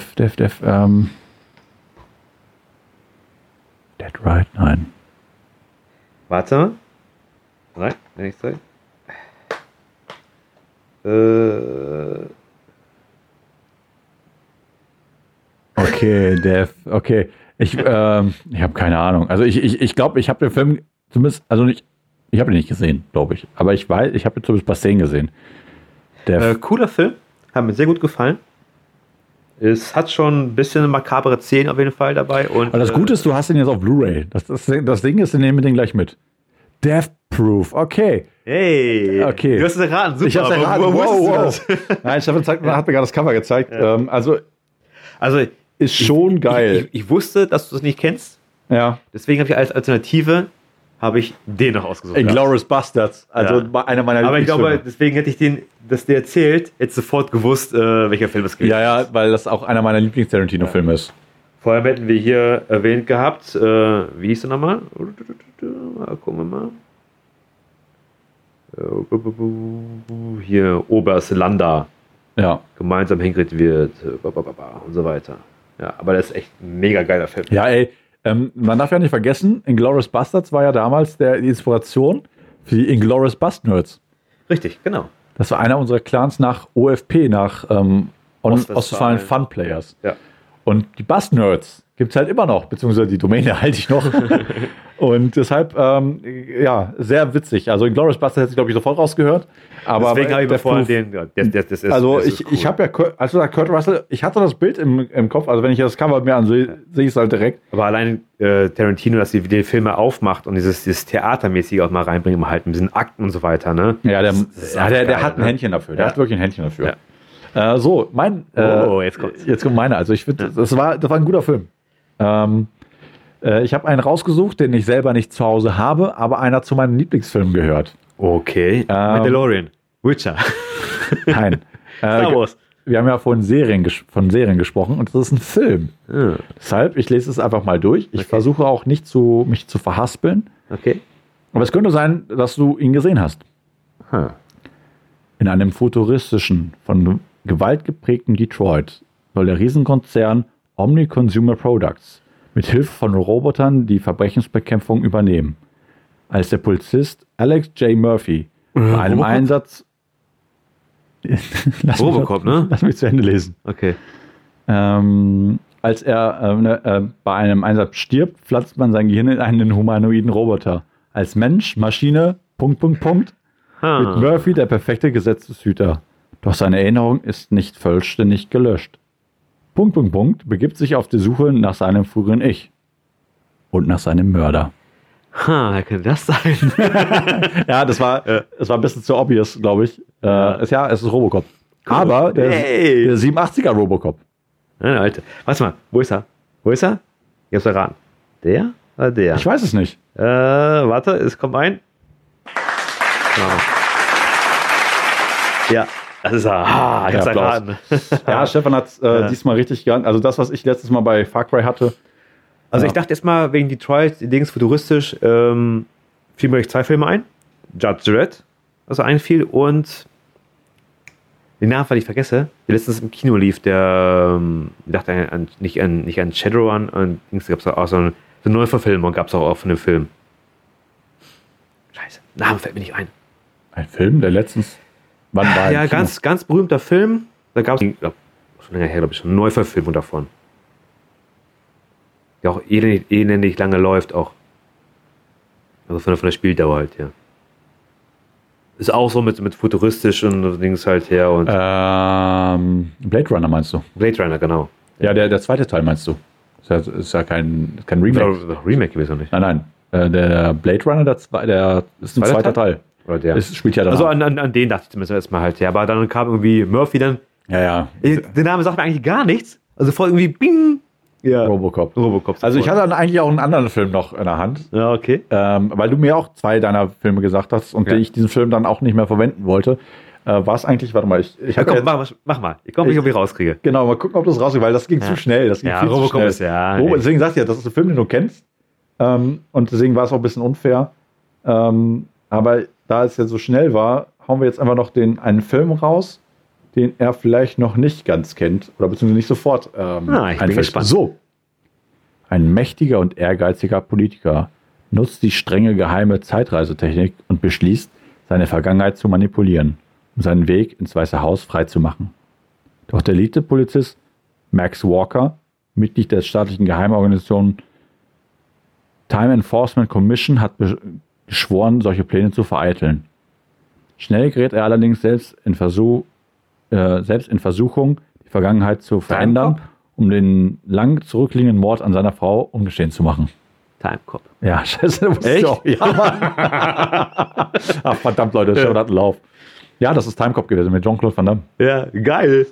Ride? Nein. Warte. Nein, nicht so. Okay, Death. Okay. Ich habe keine Ahnung. Also ich glaube, ich habe den Film zumindest, also nicht, ich habe ihn nicht gesehen, glaube ich. Aber ich weiß, ich habe ihn zumindest ein paar Szenen gesehen. Cooler Film. Hat mir sehr gut gefallen. Es hat schon ein bisschen makabere Szenen auf jeden Fall dabei. Und das Gute ist, du hast ihn jetzt auf Blu-ray. Das Ding ist, wir nehmen den gleich mit. Death Proof, okay. Hey, okay. Du hast es erraten, super. Ich hab's erraten, wow. Nein, Stefan hat mir gerade das Cover gezeigt. Ja. Also ist schon geil. Ich wusste, dass du das nicht kennst. Ja. Deswegen habe ich als Alternative den noch ausgesucht. Inglourious Basterds, also einer meiner Lieblingsfilme. Aber ich glaube, deswegen hätte ich das dir erzählt, hätte sofort gewusst, welcher Film es gibt. Ja, weil das auch einer meiner Lieblings-Tarantino-Filme ist. Vorher hätten wir hier erwähnt gehabt, wie hieß der nochmal? Gucken wir mal. Hier, Oberst Landa. Ja. Gemeinsam hingerichtet wird und so weiter. Ja, aber das ist echt ein mega geiler Film. Ja, ey. Man darf ja nicht vergessen, Inglourious Basterds war ja damals die Inspiration für die Inglourious Bastnerds. Richtig, genau. Das war einer unserer Clans nach OFP, nach Ostwestfalen Fun Players. Ja. Und die Bastnerds gibt es halt immer noch, beziehungsweise die Domäne halte ich noch. Und deshalb, sehr witzig. Also Inglourious Basterds hätte ich, glaube ich, sofort rausgehört. Aber deswegen habe ich mir vorhin das ist also das ist cool. Ich habe ja, also Kurt Russell, ich hatte das Bild im Kopf, also wenn ich das Cover mir ansehe, sehe ich es halt direkt. Aber allein Tarantino, dass sie die Filme aufmacht und dieses Theatermäßige auch mal reinbringen, mal halt mit diesen Akten und so weiter, ne? Ja, der hat ein Händchen dafür. Der hat wirklich ein Händchen dafür. Ja. Jetzt kommt meine. Also ich finde, das war ein guter Film. Ich habe einen rausgesucht, den ich selber nicht zu Hause habe, aber einer zu meinen Lieblingsfilmen gehört. Okay. Mandalorian. Witcher. Nein. Star Wars. Wir haben ja von Serien gesprochen und das ist ein Film. Ja. Deshalb, ich lese es einfach mal durch. Ich versuche auch nicht mich zu verhaspeln. Okay. Aber es könnte sein, dass du ihn gesehen hast. In einem futuristischen, von Gewalt geprägten Detroit soll der Riesenkonzern Omni Consumer Products mit Hilfe von Robotern die Verbrechensbekämpfung übernehmen. Als der Polizist Alex J. Murphy bei einem Robocop? Einsatz... Robocop, ne? Lass mich zu Ende lesen. Okay. Als er bei einem Einsatz stirbt, pflanzt man sein Gehirn in einen humanoiden Roboter. Als Mensch, Maschine, ... wird Murphy der perfekte Gesetzeshüter. Doch seine Erinnerung ist nicht vollständig gelöscht. ... begibt sich auf die Suche nach seinem früheren Ich. Und nach seinem Mörder. Wer könnte das sein? Ja, das war ein bisschen zu obvious, glaube ich. Es ist Robocop. Cool. Aber der Hey. 87er Robocop. Nein, Alter. Warte mal, wo ist er? Ich hab's erraten. Der oder der? Ich weiß es nicht. Warte, es kommt ein. Ja, das ist er. Ich hab's erraten. Ja, Stefan hat diesmal richtig gern. Also das, was ich letztes Mal bei Far Cry hatte. Also ich dachte erstmal wegen Detroit, die Dings futuristisch, fiel mir euch 2 Filme ein. Judge Dredd, also einfiel, und den Namen, weil ich vergesse, der letztens im Kino lief, der, ich dachte nicht an Shadowrun, und Dings gab es auch so eine Neuverfilmung, gab es auch von dem Film. Scheiße, Name fällt mir nicht ein. Ein Film, der letztens... Wann war Ja, ganz berühmter Film. Da gab es, schon länger her, glaube ich, schon eine Neuverfilmung davon. Der auch elendig lange läuft auch. Also von der Spieldauer halt, ja. Ist auch so mit futuristisch und Dings halt her. Und Blade Runner meinst du? Blade Runner, genau. Ja, der zweite Teil meinst du? Ist ja kein Remake. Remake gewesen, nicht? Nein. Der Blade Runner, der ist ein zweiter Teil. Oder der? Es spielt ja danach. Also an den dachte ich zumindest erstmal halt, ja. Aber dann kam irgendwie Murphy dann. Ja. Der Name sagt mir eigentlich gar nichts. Also voll irgendwie Bing. Ja. Robocop. Sofort. Also ich hatte dann eigentlich auch einen anderen Film noch in der Hand. Ja, okay. Weil du mir auch 2 deiner Filme gesagt hast und ich diesen Film dann auch nicht mehr verwenden wollte. War es eigentlich, warte mal, ich ja, komm, mach mal. Ich komme nicht, ob ich rauskriege. Genau, mal gucken, ob das rauskriegt, weil das ging zu schnell. Das ging viel Robocop zu schnell. ist ja. Deswegen sagst du ja, das ist ein Film, den du kennst. Und deswegen war es auch ein bisschen unfair. Aber da es ja so schnell war, hauen wir jetzt einfach noch einen Film raus, den er vielleicht noch nicht ganz kennt oder beziehungsweise nicht sofort ich bin gespannt. So. Ein mächtiger und ehrgeiziger Politiker nutzt die strenge geheime Zeitreisetechnik und beschließt, seine Vergangenheit zu manipulieren, um seinen Weg ins Weiße Haus freizumachen. Doch der Elite-Polizist Max Walker, Mitglied der staatlichen Geheimorganisation Time Enforcement Commission, hat geschworen, solche Pläne zu vereiteln. Schnell gerät er allerdings selbst in Versuchung, die Vergangenheit zu verändern, um den lang zurückliegenden Mord an seiner Frau ungeschehen zu machen. Timecop. Ja, scheiße, du Echt? auch. Ja, Mann. Ach, verdammt, Leute, schon hat einen Lauf. Ja, das ist Timecop gewesen mit Jean-Claude Van Damme. Ja, geil.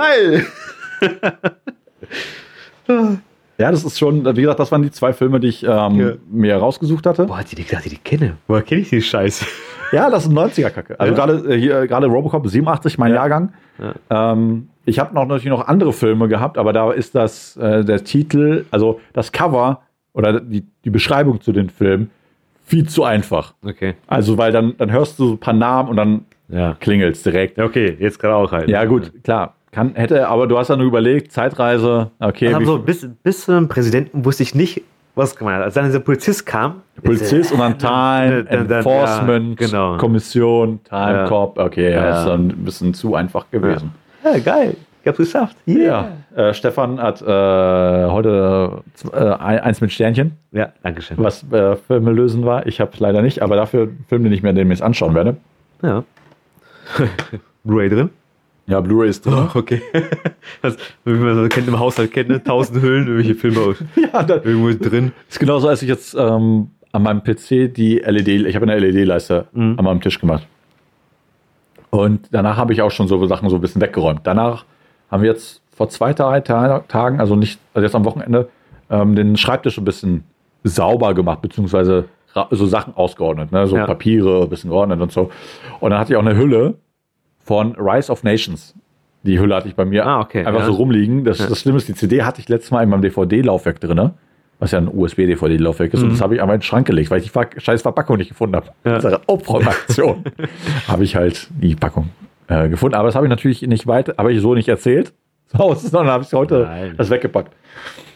Ja, das ist schon, wie gesagt, das waren die 2 Filme, die ich mir rausgesucht hatte. Boah, hat die gedacht, die kenne. Woher kenne ich die Scheiße? Ja, das ist ein 90er-Kacke. Also gerade Robocop 87, mein Jahrgang. Ja. Ich habe natürlich noch andere Filme gehabt, aber da ist der Titel, also das Cover oder die Beschreibung zu den Filmen viel zu einfach. Okay. Also, weil dann hörst du ein paar Namen und dann klingelt's direkt. Ja, okay, jetzt gerade auch halt. Ja, gut, klar. Aber du hast ja nur überlegt, Zeitreise, okay. Also bis zu einem Präsidenten wusste ich nicht, was gemeint hat. Als dann dieser Polizist kam. Polizist und dann Time, Enforcement, Kommission, Timecop. Okay, das ist dann ein bisschen zu einfach gewesen. Ja, geil. Ich hab's geschafft. Yeah. Stefan hat heute 1 mit Sternchen. Ja, danke schön. Was Filme lösen war. Ich habe es leider nicht, aber dafür einen Film, den ich mir demnächst anschauen werde. Ja. Blu-ray drin? Ja, Blu-ray ist drin. Okay. Das, wie man so kennt im Haushalt, 1000 Hüllen, irgendwelche Filme irgendwo drin. Ist genauso, als ich jetzt an meinem PC die LED, ich habe eine LED-Leiste an meinem Tisch gemacht. Und danach habe ich auch schon so Sachen so ein bisschen weggeräumt. Danach haben wir jetzt vor 2, 3 Tagen, also jetzt am Wochenende, den Schreibtisch ein bisschen sauber gemacht, beziehungsweise so Sachen ausgeordnet, ne? So Papiere ein bisschen geordnet und so. Und dann hatte ich auch eine Hülle von Rise of Nations. Die Hülle hatte ich bei mir einfach so rumliegen. Das Schlimme ist, die CD hatte ich letztes Mal in meinem DVD-Laufwerk drin, was ja ein USB-DVD-Laufwerk ist. Und das habe ich einfach in den Schrank gelegt, weil ich die scheiß Verpackung nicht gefunden habe. Ja. Das ist eine Aufräumaktion. Habe ich halt die Packung gefunden. Aber das habe ich natürlich habe ich so nicht erzählt. Sondern habe ich heute das weggepackt.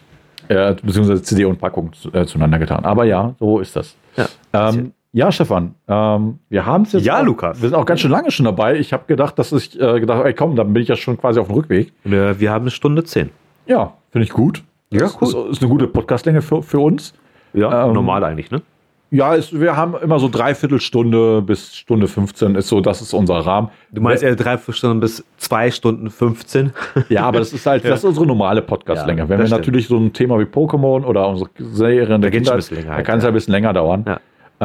beziehungsweise CD und Packung zueinander getan. Aber ja, so ist das. Ja, Stefan, wir haben es jetzt. Ja, auch, Lukas. Wir sind auch ganz schön lange schon dabei. Ich habe gedacht, ey komm, dann bin ich ja schon quasi auf dem Rückweg. Wir haben 1:10. Ja, finde ich gut. Ja, cool. Ist eine gute Podcastlänge für uns. Ja, normal eigentlich, ne? Ja, wir haben immer so 3/4 Stunde bis Stunde 15 das ist unser Rahmen. Du meinst eher 3/4 Stunden bis 2:15? Ja, aber das ist halt, das ist unsere normale Podcastlänge. Wenn wir stimmt. natürlich so ein Thema wie Pokémon oder unsere Serien der Kindheit, da kann es ja ein bisschen länger dauern. Ja.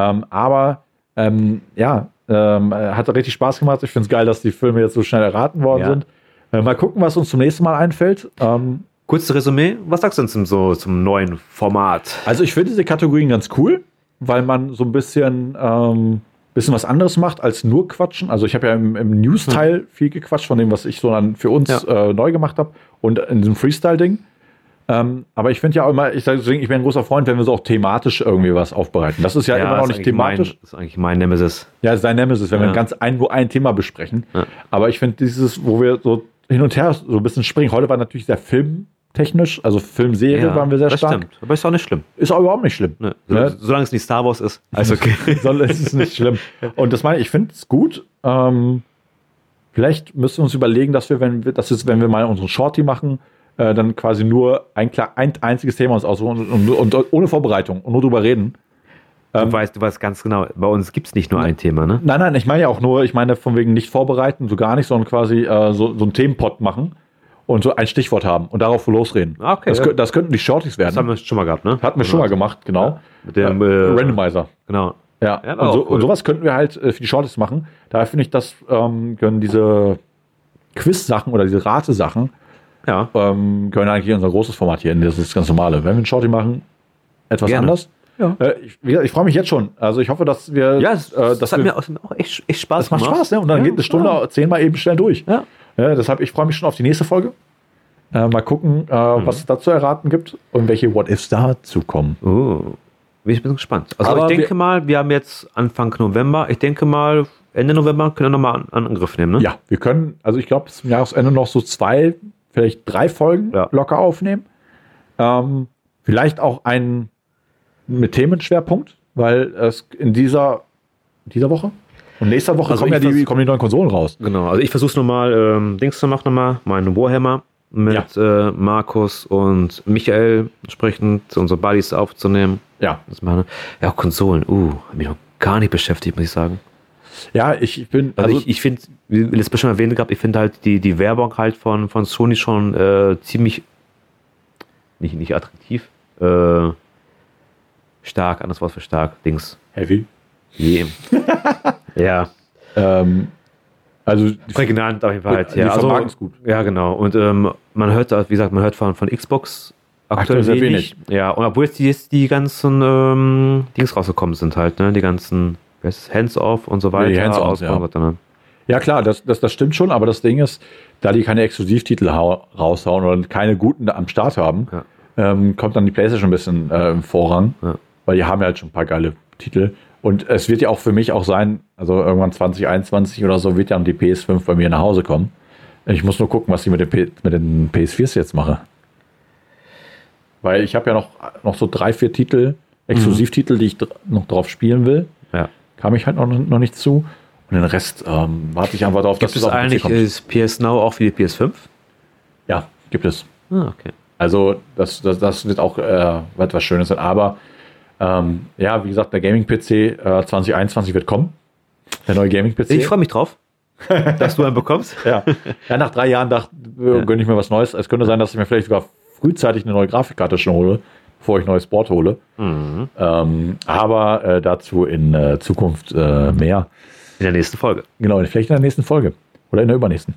Hat richtig Spaß gemacht. Ich finde es geil, dass die Filme jetzt so schnell erraten worden sind. Mal gucken, was uns zum nächsten Mal einfällt. Kurzes Resümee, was sagst du denn zum neuen Format? Also ich finde diese Kategorien ganz cool, weil man so ein bisschen was anderes macht als nur quatschen. Also ich habe ja im News-Teil viel gequatscht von dem, was ich so dann für uns neu gemacht habe und in diesem Freestyle-Ding. Aber ich finde ja auch immer, ich bin ein großer Freund, wenn wir so auch thematisch irgendwie was aufbereiten. Das ist ja immer noch nicht thematisch. Das ist eigentlich mein Nemesis. Ja, das ist dein Nemesis, wenn wir ein Thema besprechen. Ja. Aber ich finde dieses, wo wir so hin und her so ein bisschen springen. Heute war natürlich sehr filmtechnisch, also Filmserie waren wir sehr stark. Stimmt, aber ist auch nicht schlimm. Ist auch überhaupt nicht schlimm. Ne. Solange es nicht Star Wars ist. Also okay. Ist es nicht schlimm. Und ich finde es gut. Vielleicht müssen wir uns überlegen, dass wenn wir mal unseren Shorty machen, dann quasi nur ein einziges Thema uns aussuchen und ohne Vorbereitung und nur drüber reden. Du weißt ganz genau, bei uns gibt es nicht nur ein Thema, ne? Nein, ich meine ja auch nur, von wegen nicht vorbereiten, so gar nicht, sondern quasi so einen Themenpot machen und so ein Stichwort haben und darauf losreden. Okay. Das könnten die Shorties werden. Das haben wir schon mal gehabt, ne? Hatten wir schon mal gemacht, genau. Ja, mit dem Randomizer. Genau. Ja, und sowas könnten wir halt für die Shorties machen. Daher finde ich, dass können diese Quiz-Sachen oder diese Rate-Sachen können eigentlich unser großes Format hier in das ist ganz normale. Wenn wir einen Shorty machen, etwas anders. Ja. Ich freue mich jetzt schon. Also ich hoffe, dass wir... Ja, das hat mir auch echt Spaß gemacht. Das macht Spaß, ne? Und dann geht eine Stunde 10-mal eben schnell durch. Ja. Deshalb, ich freue mich schon auf die nächste Folge. Mal gucken, was es da zu erraten gibt und welche What-Ifs dazu kommen. Ich bin gespannt. Also ich denke mal, wir haben jetzt Anfang November. Ich denke mal, Ende November können wir nochmal einen Angriff nehmen, ne? Ja, wir können, also ich glaube, bis zum Jahresende noch so 2, vielleicht 3 Folgen locker aufnehmen. Vielleicht auch einen mit Themenschwerpunkt, weil es in dieser Woche und nächster Woche kommen die neuen Konsolen raus. Genau, also ich versuche nochmal, Dings zu machen, nochmal meinen Warhammer mit Markus und Michael entsprechend unsere Buddies aufzunehmen. Ja. Ja, Konsolen, hab mich noch gar nicht beschäftigt, muss ich sagen. Ja, ich bin... Also ich finde, wie ich das schon erwähnt habe, ich finde halt die Werbung halt von Sony schon ziemlich nicht attraktiv, stark, anderes Wort für stark, Dings. Heavy. Ja. Also prägnant auf jeden Fall halt. Ja, also ist gut. Ja, genau. Und man hört, wie gesagt, von Xbox aktuell sehr wenig. Ja, und obwohl jetzt die ganzen Dings rausgekommen sind halt, ne? Die ganzen Hands-off und so weiter. Ja, Hands-on, ja klar, das stimmt schon, aber das Ding ist, da die keine Exklusivtitel raushauen oder keine guten am Start haben, kommt dann die PlayStation ein bisschen im Vorrang, weil die haben ja halt schon ein paar geile Titel. Und es wird ja auch für mich auch sein, also irgendwann 2021 oder so wird ja die PS5 bei mir nach Hause kommen. Ich muss nur gucken, was ich mit den PS4s jetzt mache. Weil ich habe ja noch so 3-4 Titel, Exklusivtitel, die ich noch drauf spielen will. Ja. Kam ich halt noch nicht zu. Und den Rest warte ich einfach darauf, dass es eigentlich ist PS Now auch für die PS5? Ja, gibt es. Okay. Also das wird auch etwas Schönes sein. Aber wie gesagt, der Gaming-PC 2021 wird kommen. Der neue Gaming-PC. Ich freue mich drauf, dass du einen bekommst. Ja, nach 3 Jahren gönne ich mir was Neues. Es könnte sein, dass ich mir vielleicht sogar frühzeitig eine neue Grafikkarte schon hole, bevor ich ein neues Board hole. Aber dazu in Zukunft mehr. In der nächsten Folge. Genau, vielleicht in der nächsten Folge. Oder in der übernächsten.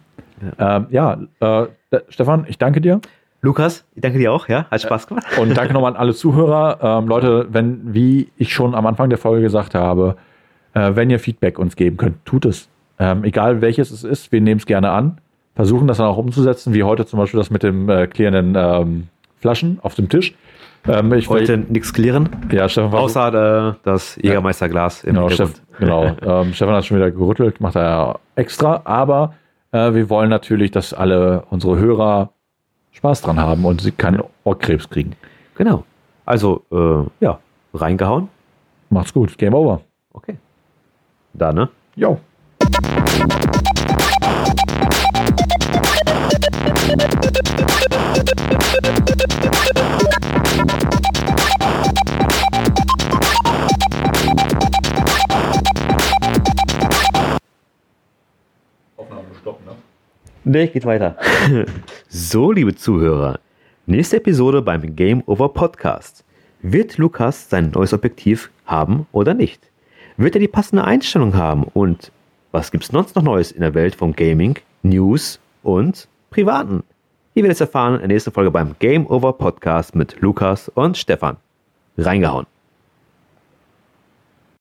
Stefan, ich danke dir. Lukas, ich danke dir auch, hat Spaß gemacht. Und danke nochmal an alle Zuhörer. Leute, wie ich schon am Anfang der Folge gesagt habe, wenn ihr Feedback uns geben könnt, tut es. Egal welches es ist, wir nehmen es gerne an. Versuchen das dann auch umzusetzen, wie heute zum Beispiel das mit dem klirrenden Flaschen auf dem Tisch. Ich wollte nichts klären. Ja, Stefan außer das Jägermeisterglas im Hintergrund. Stefan hat schon wieder gerüttelt, macht er ja extra. Aber wir wollen natürlich, dass alle unsere Hörer Spaß dran haben und sie keinen Ohrkrebs kriegen. Genau. Also, ja, reingehauen. Macht's gut. Game over. Okay. Da, ne? Jo. Aufnahme stoppen, ne? Nee, geht weiter. So, liebe Zuhörer, nächste Episode beim Game Over Podcast. Wird Lukas sein neues Objektiv haben oder nicht? Wird er die passende Einstellung haben? Und was gibt's sonst noch Neues in der Welt von Gaming, News und Privaten? Ihr werdet es erfahren in der nächsten Folge beim Game Over Podcast mit Lukas und Stefan. Reingehauen.